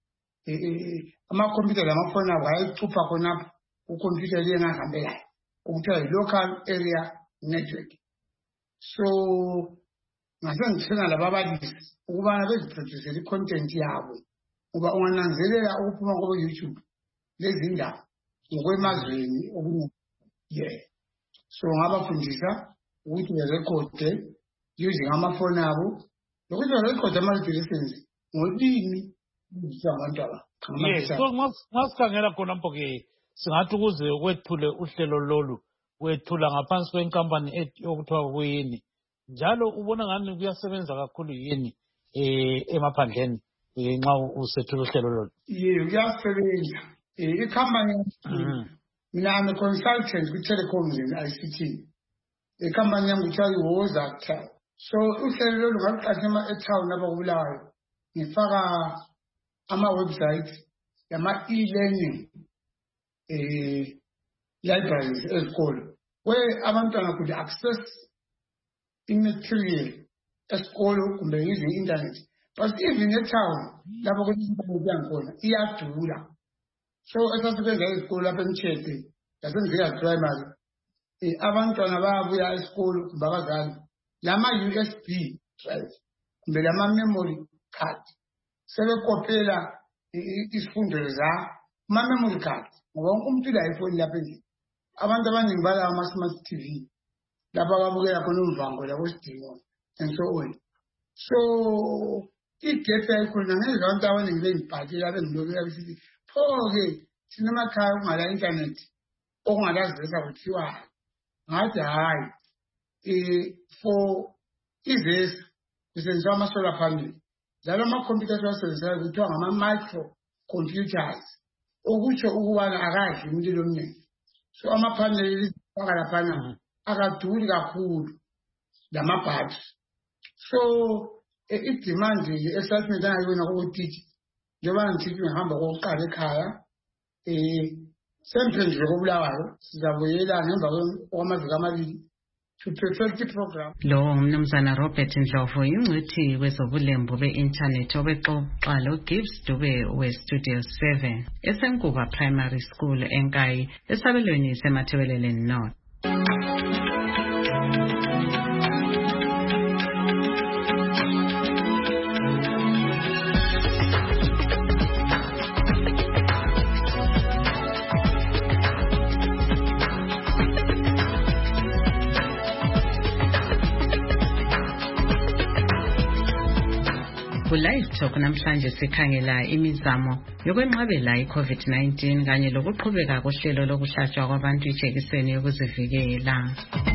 Ama-computer lamafoni abo ayicupha khonapho ku-computer le engahambelayo okuthiwa yi-local area network. So ngase ngithenga laba balisi ukubana beziproducele i-content yabo ngoba ungananzelela ukuphuma ku-YouTube lezi ndawo ngokwemazweni okunye. Yeah. So ngabafundisa ukuthi berekhode using amafoni abo nokuthi berekhode ama-radio lessons ngolimi abantu aba. Yes, so ngasikhangela khona mpo-ke singathi ukuze kwethule uhlelo lolu wethula ngaphansi kwenkampani okuthiwa kuyini, njalo ubona ngani kuyasebenza kakhulu yini eh emaphandleni nxa usethula uhlelo lolu? Yeah, kuyasebenza. Ikhampani mina am a consultant ku-telecoms and I C T. Ikhampani yami kuthiwa yi-Woza. So uhlelo lolu ngaluqashema etown lapha kuBulawayo. Ngifaka ama-website yama-e-learning eh libraries ezikolo where abantwana could access immaterial esikolo kumbe using internet. But even etown lapha kune-internet yangikhona iyadula. So esasibenza ezikolo lapha eMtshete yasengika primary eh abantwana bayabuya esikolo kumbe abazali lama-U S B drive kumbe lama-memory card sebekopela isifundo za ma-memory card ngoba wonke umuntu ula-iPhone lapha endlini. Abantu abaningi bala ama-smart T V lapha ababukela khona umvango labosidingo and so on. So igephu yayikhona ngezwa abantu abaningi bengibhakile lapha engilokela besithi pho-ke sinemakhaya okungala-internet okungalazisa kuthiwa ngathi hhayi um for izesi kusetshenziswa ama-solar panel njalo ama-computers awasebenzisayo kuthiwa ngama-micro computers okutsho ukubana akadli umlilo omningi. So ama-panel faka laphana akaduli kakhulu lama-battery. So i-demand i-excitement angayibona kokuthithi njengoba ngithithi ngihamba kokuqala ekhaya um semphendule koBulawayo sizabuyela ngemva kwamaviki amabili to perfect i-program. Lo umnumzana Robert Ndlovu ingcwethi kwezobulembu be-internet obexoxa loGibbs Dube weStudio seven eseNkuba Primary School eNkayi esabelweni semathebeleleni North. Ku-Live Talk namhlanje sikhangela imizamo yokwenqabela i-COVID nineteen kanye lokuqhubeka kohlelo lokuhlatshwa kwabantu ijekiseni yokuzivikela.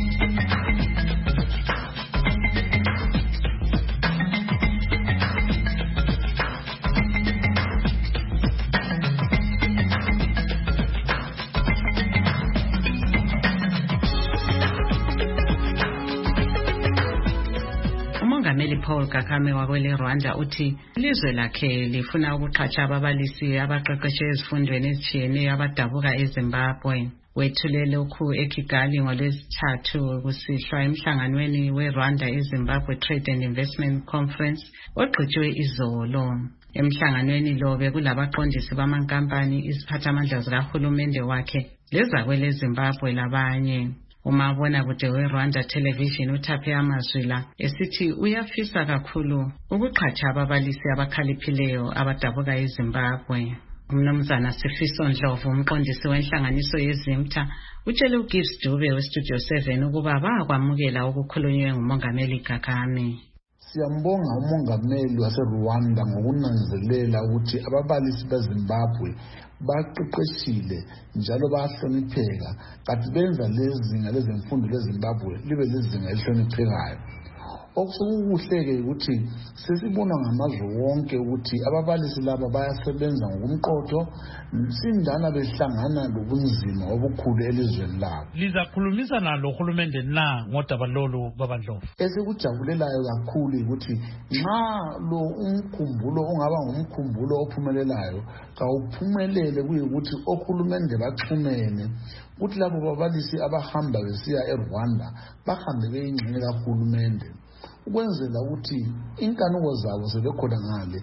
uMongameli Paul Kagame wakwele Rwanda uthi ilizwe lakhe lifuna ukuqhatsha ababalisi abaqeqeshe ezifundweni ezitshiyeneyo abadabuka eZimbabwe. Wethulele lokhu eKigali ngolwesithathu kusihlwa emhlanganweni weRwanda eZimbabwe Trade and Investment Conference ogqitshwe izolo. Emhlanganweni lo bekulabaqondisi bamankampani, iziphathamandla zikahulumende wakhe lezakwele Zimbabwe labanye. Umabona kude weRwanda Television uthaphe amazwila esithi uyafisa kakhulu ukuqhatsha ababalisi abakhaliphileyo abadabuka eZimbabwe. Umnumzana Sifiso Ndlovu, umqondisi wenhlanganiso yeZimta, utshele uGibbs Dube weStudio seven ukuba bakwamukela ukukhulunywe nguMongameli Kagame. Siyambonga uMongameli waseRwanda ngokunanzelela ukuthi ababalisi beZimbabwe baqeqeshile njalo bayahlonipheka, kanti benza lezinga lezemfundo leZimbabwe libe lezinga elihloniphekayo. Okusukuhleke ukuthi sesibona ngamazwe wonke ukuthi ababalisi laba bayasebenza ngokumqotho, sindana behlangana lobunzima obukhulu elizweni labo. Lizakhulumisana lohulumende na ngodaba lolu babandlovu? Esikujabulelayo kakhulu ukuthi nxa lo umkhumbulo ongaba ngumkhumbulo ophumelelayo kawuphumelele kuyikuthi ohulumende baxhumene ukuthi labo babalisi abahamba besiya eRwanda bahambe beyingxenye kahulumende ukwenzela ukuthi inkanuko zabo sebekhona ngale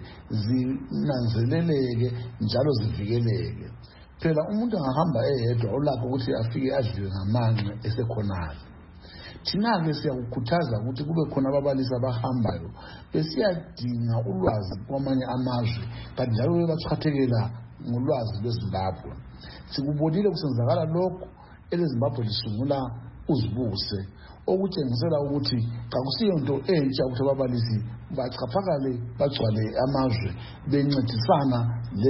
zinanzeleleke njalo zivikeleke. Phela umuntu angahamba eyedwa ulakho ukuthi afike adliwe ngamanqe esekhonala. Thina-ke siyakukhuthaza ukuthi kube khona ababalisi abahambayo besiyadinga ulwazi kwamanye amazwe kanti njalo bebachathekela ngolwazi lweZimbabwe. Sikubonile kusenzakala lokho eleZimbabwe lisungula uzibuse okutshengisela ukuthi kakusiyo into entsha ukuthi ababalisi bachaphakale bagcwale amazwe bencedisana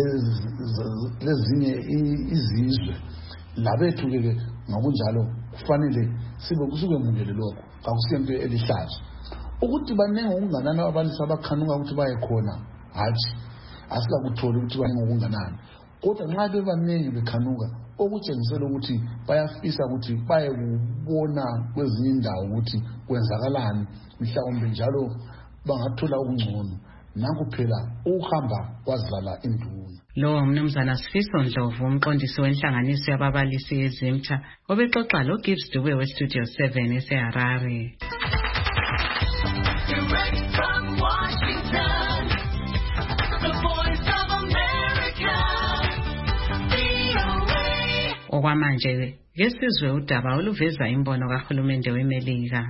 lezinye izizwe. Labethu-ke ngokunjalo kufanele sibe kusukemukele lokho, kakusiyo into elihlazo. Ukuthi baningi okunganani ababalisi abakhanuka ukuthi baye khona, hatshi asikakutholi ukuthi baningi okunganani. Kodwa nxa bebaningi bekhanuka okutshengisela ukuthi bayafisa ukuthi baye kubona kwezinye indawo ukuthi kwenzakalani, mhlawumbe njalo bangathola okungcono. Nanku phela ukuhamba kwazala induna. Lo mnumzana Sifiso Ndlovu, umqondisi wenhlanganiso yababalisi yeZimta, obexoxa lo Gibbs Dube weStudio seven eseHarare. Okwamanje ke sizwe udaba oluveza imbono kahulumende weMelika.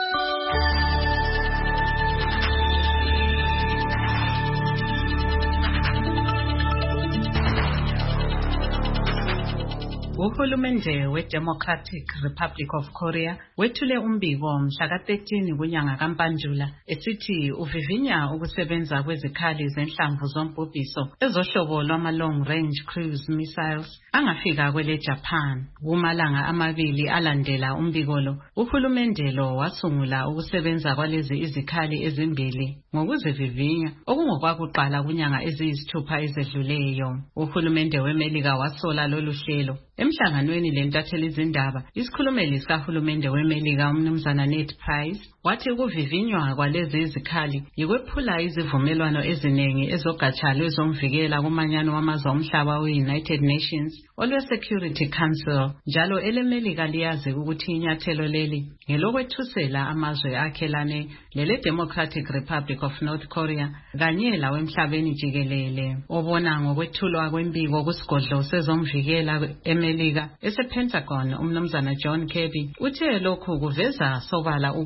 Uhulumende we-Democratic Republic of Korea wethule umbiko mhla ka thirteen kunyanga kaMpandula esithi uvivinya ukusebenza kwezikhali zenhlamvu zombhubhiso ezohlobo lwama-long range cruise missiles angafika kwele Japan. Kumalanga amabili alandela umbiko lo, uhulumende lo wasungula ukusebenza kwalezi izikhali ezimbili ngokuzivivinya okungokwakuqala kunyanga eziyisithupha ezedluleyo. Uhulumende weMelika wasola lolu hlelo. Emhlanganweni lentatheli izindaba, isikhulumeli sikahulumende weMelika umnumzana Ned Price wathi ukuvivinywa kwalezi izikhali yikwephula izivumelwano eziningi ezogatsha lwezomvikela kumanyano wamazwe omhlaba we-United Nations olwe-Security Council, njalo eleMelika liyazi ukuthi inyathelo leli ngelokwethusela amazwe akhelane lele Democratic Republic of North Korea kanye lawe emhlabeni jikelele. Obona ngokwethulwa kwembiko kusigodlo sezomvikela eMelika ese-Pentagon umnumzana John Kirby uthe lokhu kuveza sobala ukuthi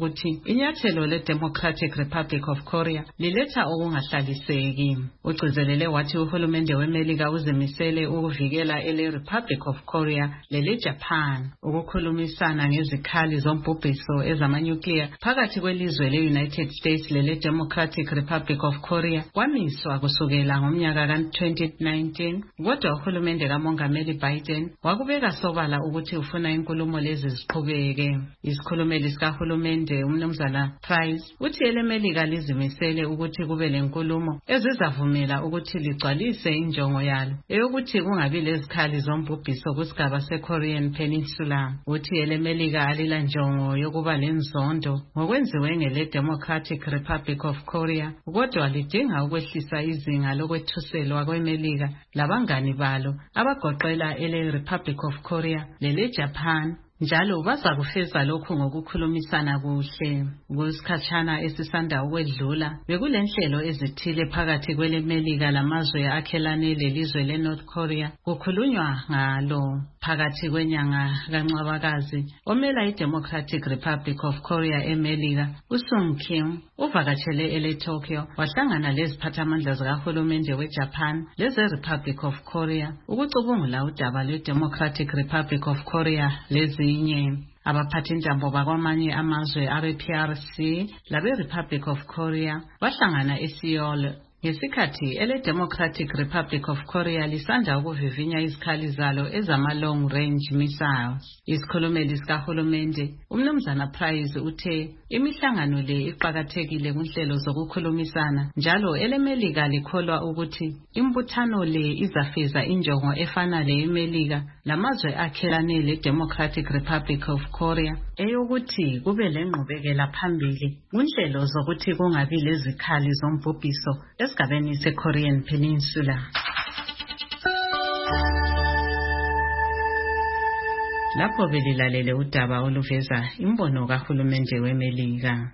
inyathelo le-Democratic Republic of Korea liletha okungahlaliseki. Ugcizelele wathi uhulumende weMelika uzimisele ukuvikela ele-Republic of Korea lele-Japan ukukhulumisana ngezikhali zombhubhiso ezamanyukliya phakathi kwelizwe le-United States lele-Democratic Republic of Korea kwamiswa kusukela ngomnyaka ka twenty nineteen, kodwa uhulumende kamongameli Biden wakubeka sobala ukuthi ufuna inkulumo lezi ziqhubeke. Isikhulumeli sikahulumende umnumzana Price uthi eleMelika lizimisele ukuthi kube lenkulumo ezizavumela ukuthi ligcwalise injongo yalo eyokuthi kungabi lezikhali zombhubhiso kusigaba se-Korean Peninsula. Uthi eleMelika alila njongo yokuba lenzondo ngokwenziwe ngele-Democratic Republic of Korea, kodwa lidinga ukwehlisa izinga lokwethuselwa kweMelika labangani balo abagoqela ele-Republic of Korea lele-Japan, njalo baza kufeza lokhu ngokukhulumisana kuhle. Kusikhatshana esisanda ukwedlula bekulenhlelo ezithile phakathi kweleMelika lamazwe akhelane lelizwe le-North Korea kukhulunywa ngalo. Phakathi kwenyanga kaNcwabakazi omela i-Democratic Republic of Korea eMelika uSung Kim uvakatshele ele-Tokyo wahlangana leziphathamandla zikahulumende weJapan leze-Republic of Korea ukucubungula udaba lwe-Democratic Republic of Korea lezinye. Abaphathintambo bakwamanye amazwe abe-P R C labe-Republic of Korea bahlangana eSeoul ngesikhathi ele-Democratic Republic of Korea lisanda ukuvivinya izikhali zalo ezama-long range missiles. Isikhulumeli sikahulumende umnumzana Price uthe imihlangano le iqakathekile kunhlelo zokukhulumisana, njalo eleMelika likholwa ukuthi imbuthano le izafeza injongo efana le-Melika lamazwe akhelane le-Democratic Republic of Korea eyokuthi kube lengqubekela phambili kunhlelo zokuthi kungabi lezikhali zombhubhiso esigabeni se-Korean Peninsula. Lapho belilalele udaba oluveza imbono kahulumende weMelika.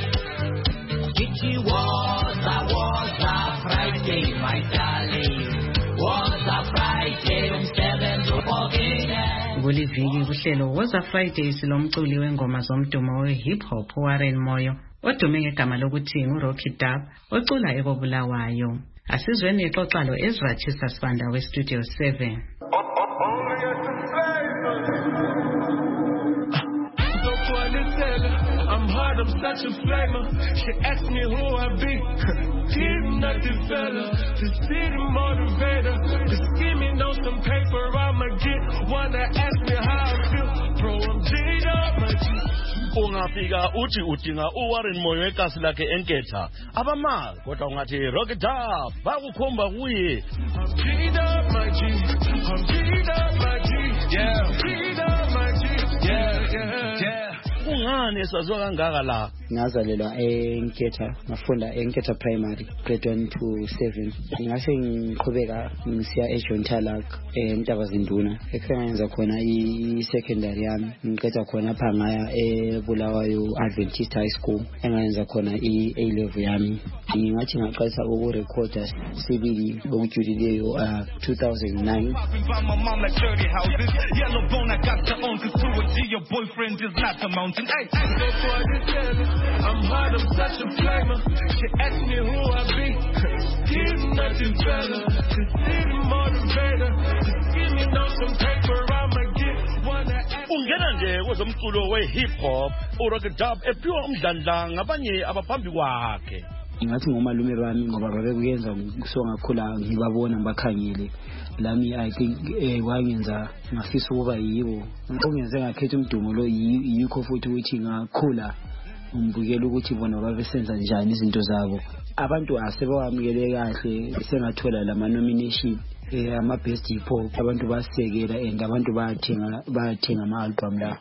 It was a was a Friday, my darling. Was a Friday from seven to fourteen. Kuliviki kuhlelo was a Friday silomculi wengoma zomdumo we-hip hop Warren Moyo odume ngegama lokuthi nguRocky Dub ocula ekobulawayo. Asizweni ixoxalo Ezra Chisasibanda we-Studio seven. I'm hard, I'm such a flamer. She asked me who I be. Keep nothing fella. To see the motivator. To see me know some paper I'ma get. Wanna ask me how I feel. Bro, I'm G'd up, my G. Ungafika uthi udinga uWarren Moyo ekasi lakhe enketha abamali kodwa ungathi Rocky Dub bakukhomba kuye. I'm G'd up, my G. I'm G'd up, my G. Yeah, G'd up, my G. Yeah, yeah, yeah. Ungani esazwa kangaka la? Ngazalelwa eNketha, ngafunda eNketha Primary grade one to seven. Ngase ngiqhubeka ngisiya eJohn Talak eNtabazinduna. Ekhenza khona i-secondary yami. Ngiqeda khona pha ngaya eBulawayo Adventist High School. Engayenza khona i-A level yami. Ngingathi ngaqalisa ukurecorda sibili okujulileyo uh two thousand nine. Yellow bone I got to own cause to a G your boyfriend is not a mountain. Hey, I'm hard, I'm such a flamer. She asked me who I be. Keep nothing fella. To see the motivator. To give me know some paper I'ma get. Wanna ask. Ungena nje kwezomculo we-hip hop uRocky Dub ephiwa umdlandla ngabanye abaphambi kwakhe. Ngathi ngomalume bami ngoba babekuyenza kusongakhula ngibabona bakhangile lami I think eh wangenza ngafisa ukuba yibo ngiyenze ngakhetha umdumo lo yikho futhi ukuthi ngakhula umbukela ukuthi bona babesenza njani izinto zabo abantu asebawamukele kahle sengathola lama nomination eh ama best hip hop abantu basekela and abantu bayathenga bayathenga ama album la.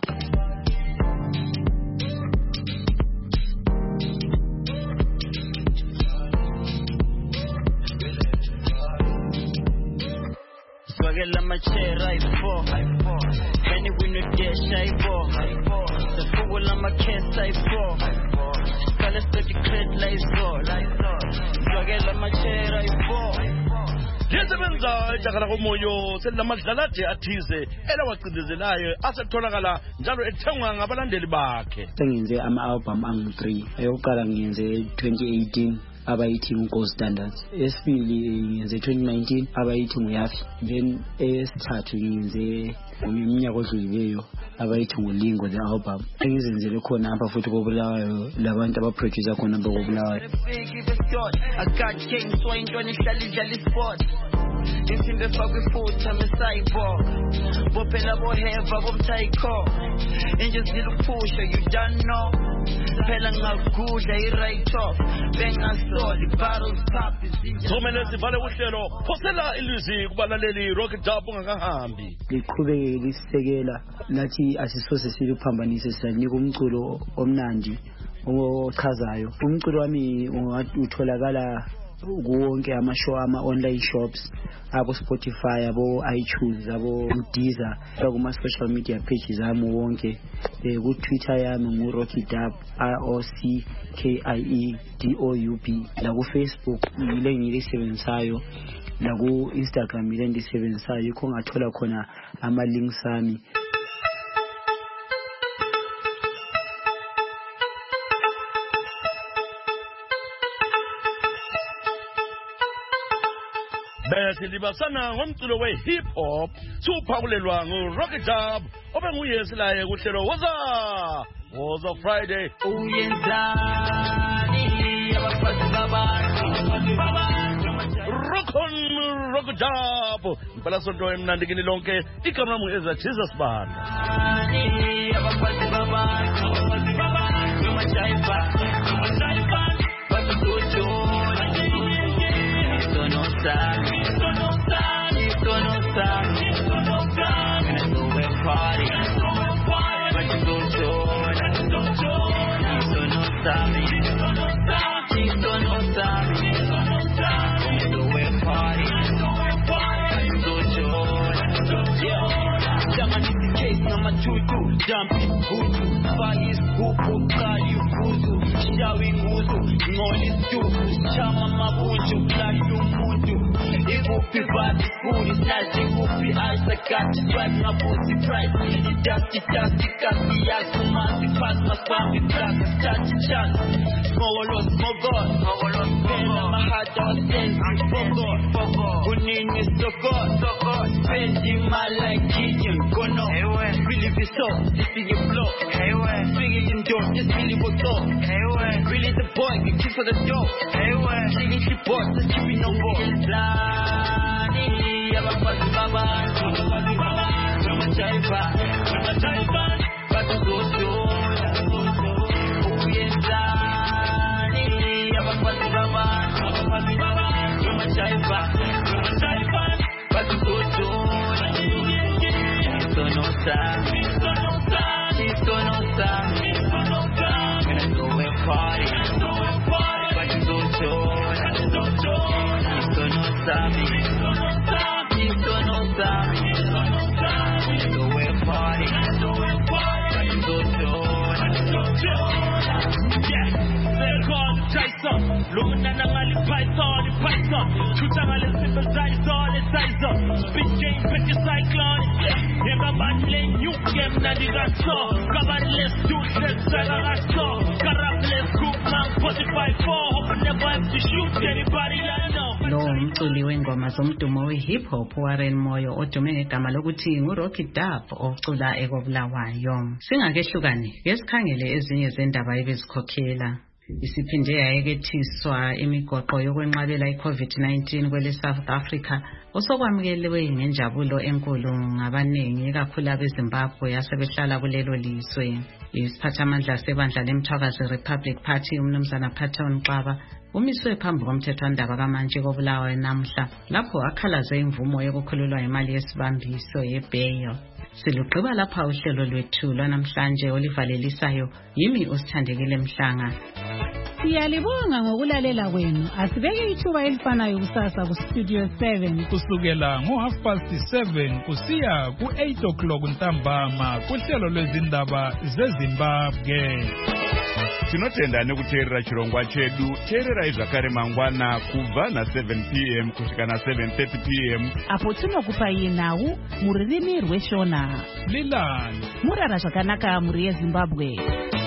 Swagella my chair right for Penny we no dash I for The fool on my case I for Scala sto di cred like so Swagella my chair right for Yezebe Sisebenza ijaga lakomoyo selamadlalaje athize elawaqindezelayo asetholakala njalo ethengwa ngabalandeli bakhe. Sengenze ama-album angu-three. Eyokuqala ngiyenze twenty eighteen abayithi Gold Standards. Esibili ngiyenze twenty nineteen abayithi Nguyafi. Then esithathu ngiyenze ngomnyaka odlulileyo abayithi nguLingo the album. Engizenzele khona apha futhi koBulawayo labantu abaproducer khona boBulawayo. I got king so intwana ihlala idlala isport. Isimbe fakwe futha mecyborg. Bophela boheva bomtayiko. Engizile ukupusha you don't know. Phela ngakudla i-right off. Bengasoli bottles pop is. Somele sivale uhlelo phosela ilizwi kubalaleli Rock Dub ungakahambi. Liqhubeke lisekela nathi asisose siluphambanise sinika umculo omnandi ochazayo. Umculo wami utholakala kuwonke amashow ama-online shops abo Spotify abo iTunes abo Deezer kuma social media pages ami wonke ku Twitter yami ngu Rocky Dub R O C K I E D O U B la ku Facebook ile ngilisebenzayo la ku Instagram ile ndisebenzayo yikho ngathola khona ama links ami. Bese libasana ngomculo we hip hop suphakulelwa ngo Rock Dub obenguyesi laye kuhlelo woza woza Friday uyenzani abafazi babantu Rock on Rock Dub impela sonto emnandi kini lonke igama mu eza Jesus Banda abafazi babantu abafazi babantu machaifa machaifa batututu no stop, no stop, no stop, no stop. Gonna go and party, but you go short, so no stop, so no stop, so no stop, Gonna go and party, but you go short, yeah. Jaman is the case number two, two, jumping, voodoo, fires, hoop, kali, voodoo, showing voodoo, ngoli stuku, chama mabuju, bloody umuntu, igupi body food, is nasty, igupi eyes, I got to drive my pussy price, it dusty, dusty, custy, ass, kumasi, pass my family, black, start to chance, small small God, small small my heart all sense, for God, for God, who need me so God, so God, spending my life, Gideon, go no, really be so, this is your flow, swinging in door, this really was so, really the boy, the kiss for the door, singing the boss, the keeping no more, Lani, abafazi babantu, abafazi babantu, machaifa, machaifa, batututu, uyenzani, abafazi babantu, abafazi babantu, machaifa, machaifa, batututu, so no stop, so no stop, so no stop, gonna go and party, but you go short, so no stop, so no stop, so no stop, gonna go and party, but you go short, yeah, they're called Tyson, Luna Nangali Python, Python, Chutangale Simple Tyson, Tyson, Speed Game, Petty Cyclone, yeah. Never man lane, you game, Nadigaso, Cabaret, Dude, Sagaraso, Carables, Cookman, forty-five four, hope never have to shoot anybody I know. Lo umculi wengoma zomdumo we-hip hop Warren Moyo odume ngegama lokuthi nguRocky Dub ocula ekobulawayo. Singakehlukane ngesikhangele ezinye zendaba ebezikhokhela. Isiphinde yayekethiswa imigoqo yokwenqabela i-COVID nineteen kwele South Africa osokwamukeliwe ngenjabulo enkulu ngabanengi kakhulu abeZimbabwe asebehlala kulelo lizwe. Isiphathamandla sebandla lemthwakazi Republic Party umnumzana Patton Xaba umiswe phambi komthethwandaba kamanje koBulawayo namhla lapho akhalaze imvumo yokukhululwa imali yesibambiso yebail. Siluqhiba lapha uhlelo lwethu lwanamhlanje olivalelisayo yimi usithandekile Mhlanga. Siyalibonga ngokulalela kwenu. Asibeke ithuba elifanayo kusasa ku Studio seven kusukela ngo half past seven kusiya ku eight o'clock ntambama kuhlelo lwezindaba zeZimbabwe. tinotenda nekuteerera chirongwa chedu. Teererai zvakare mangwana kubva na seven p m kusvika na seven thirty p m apo tinokupai nhau mururimi rweshona. Lilan murara zvakanaka muri yeZimbabwe.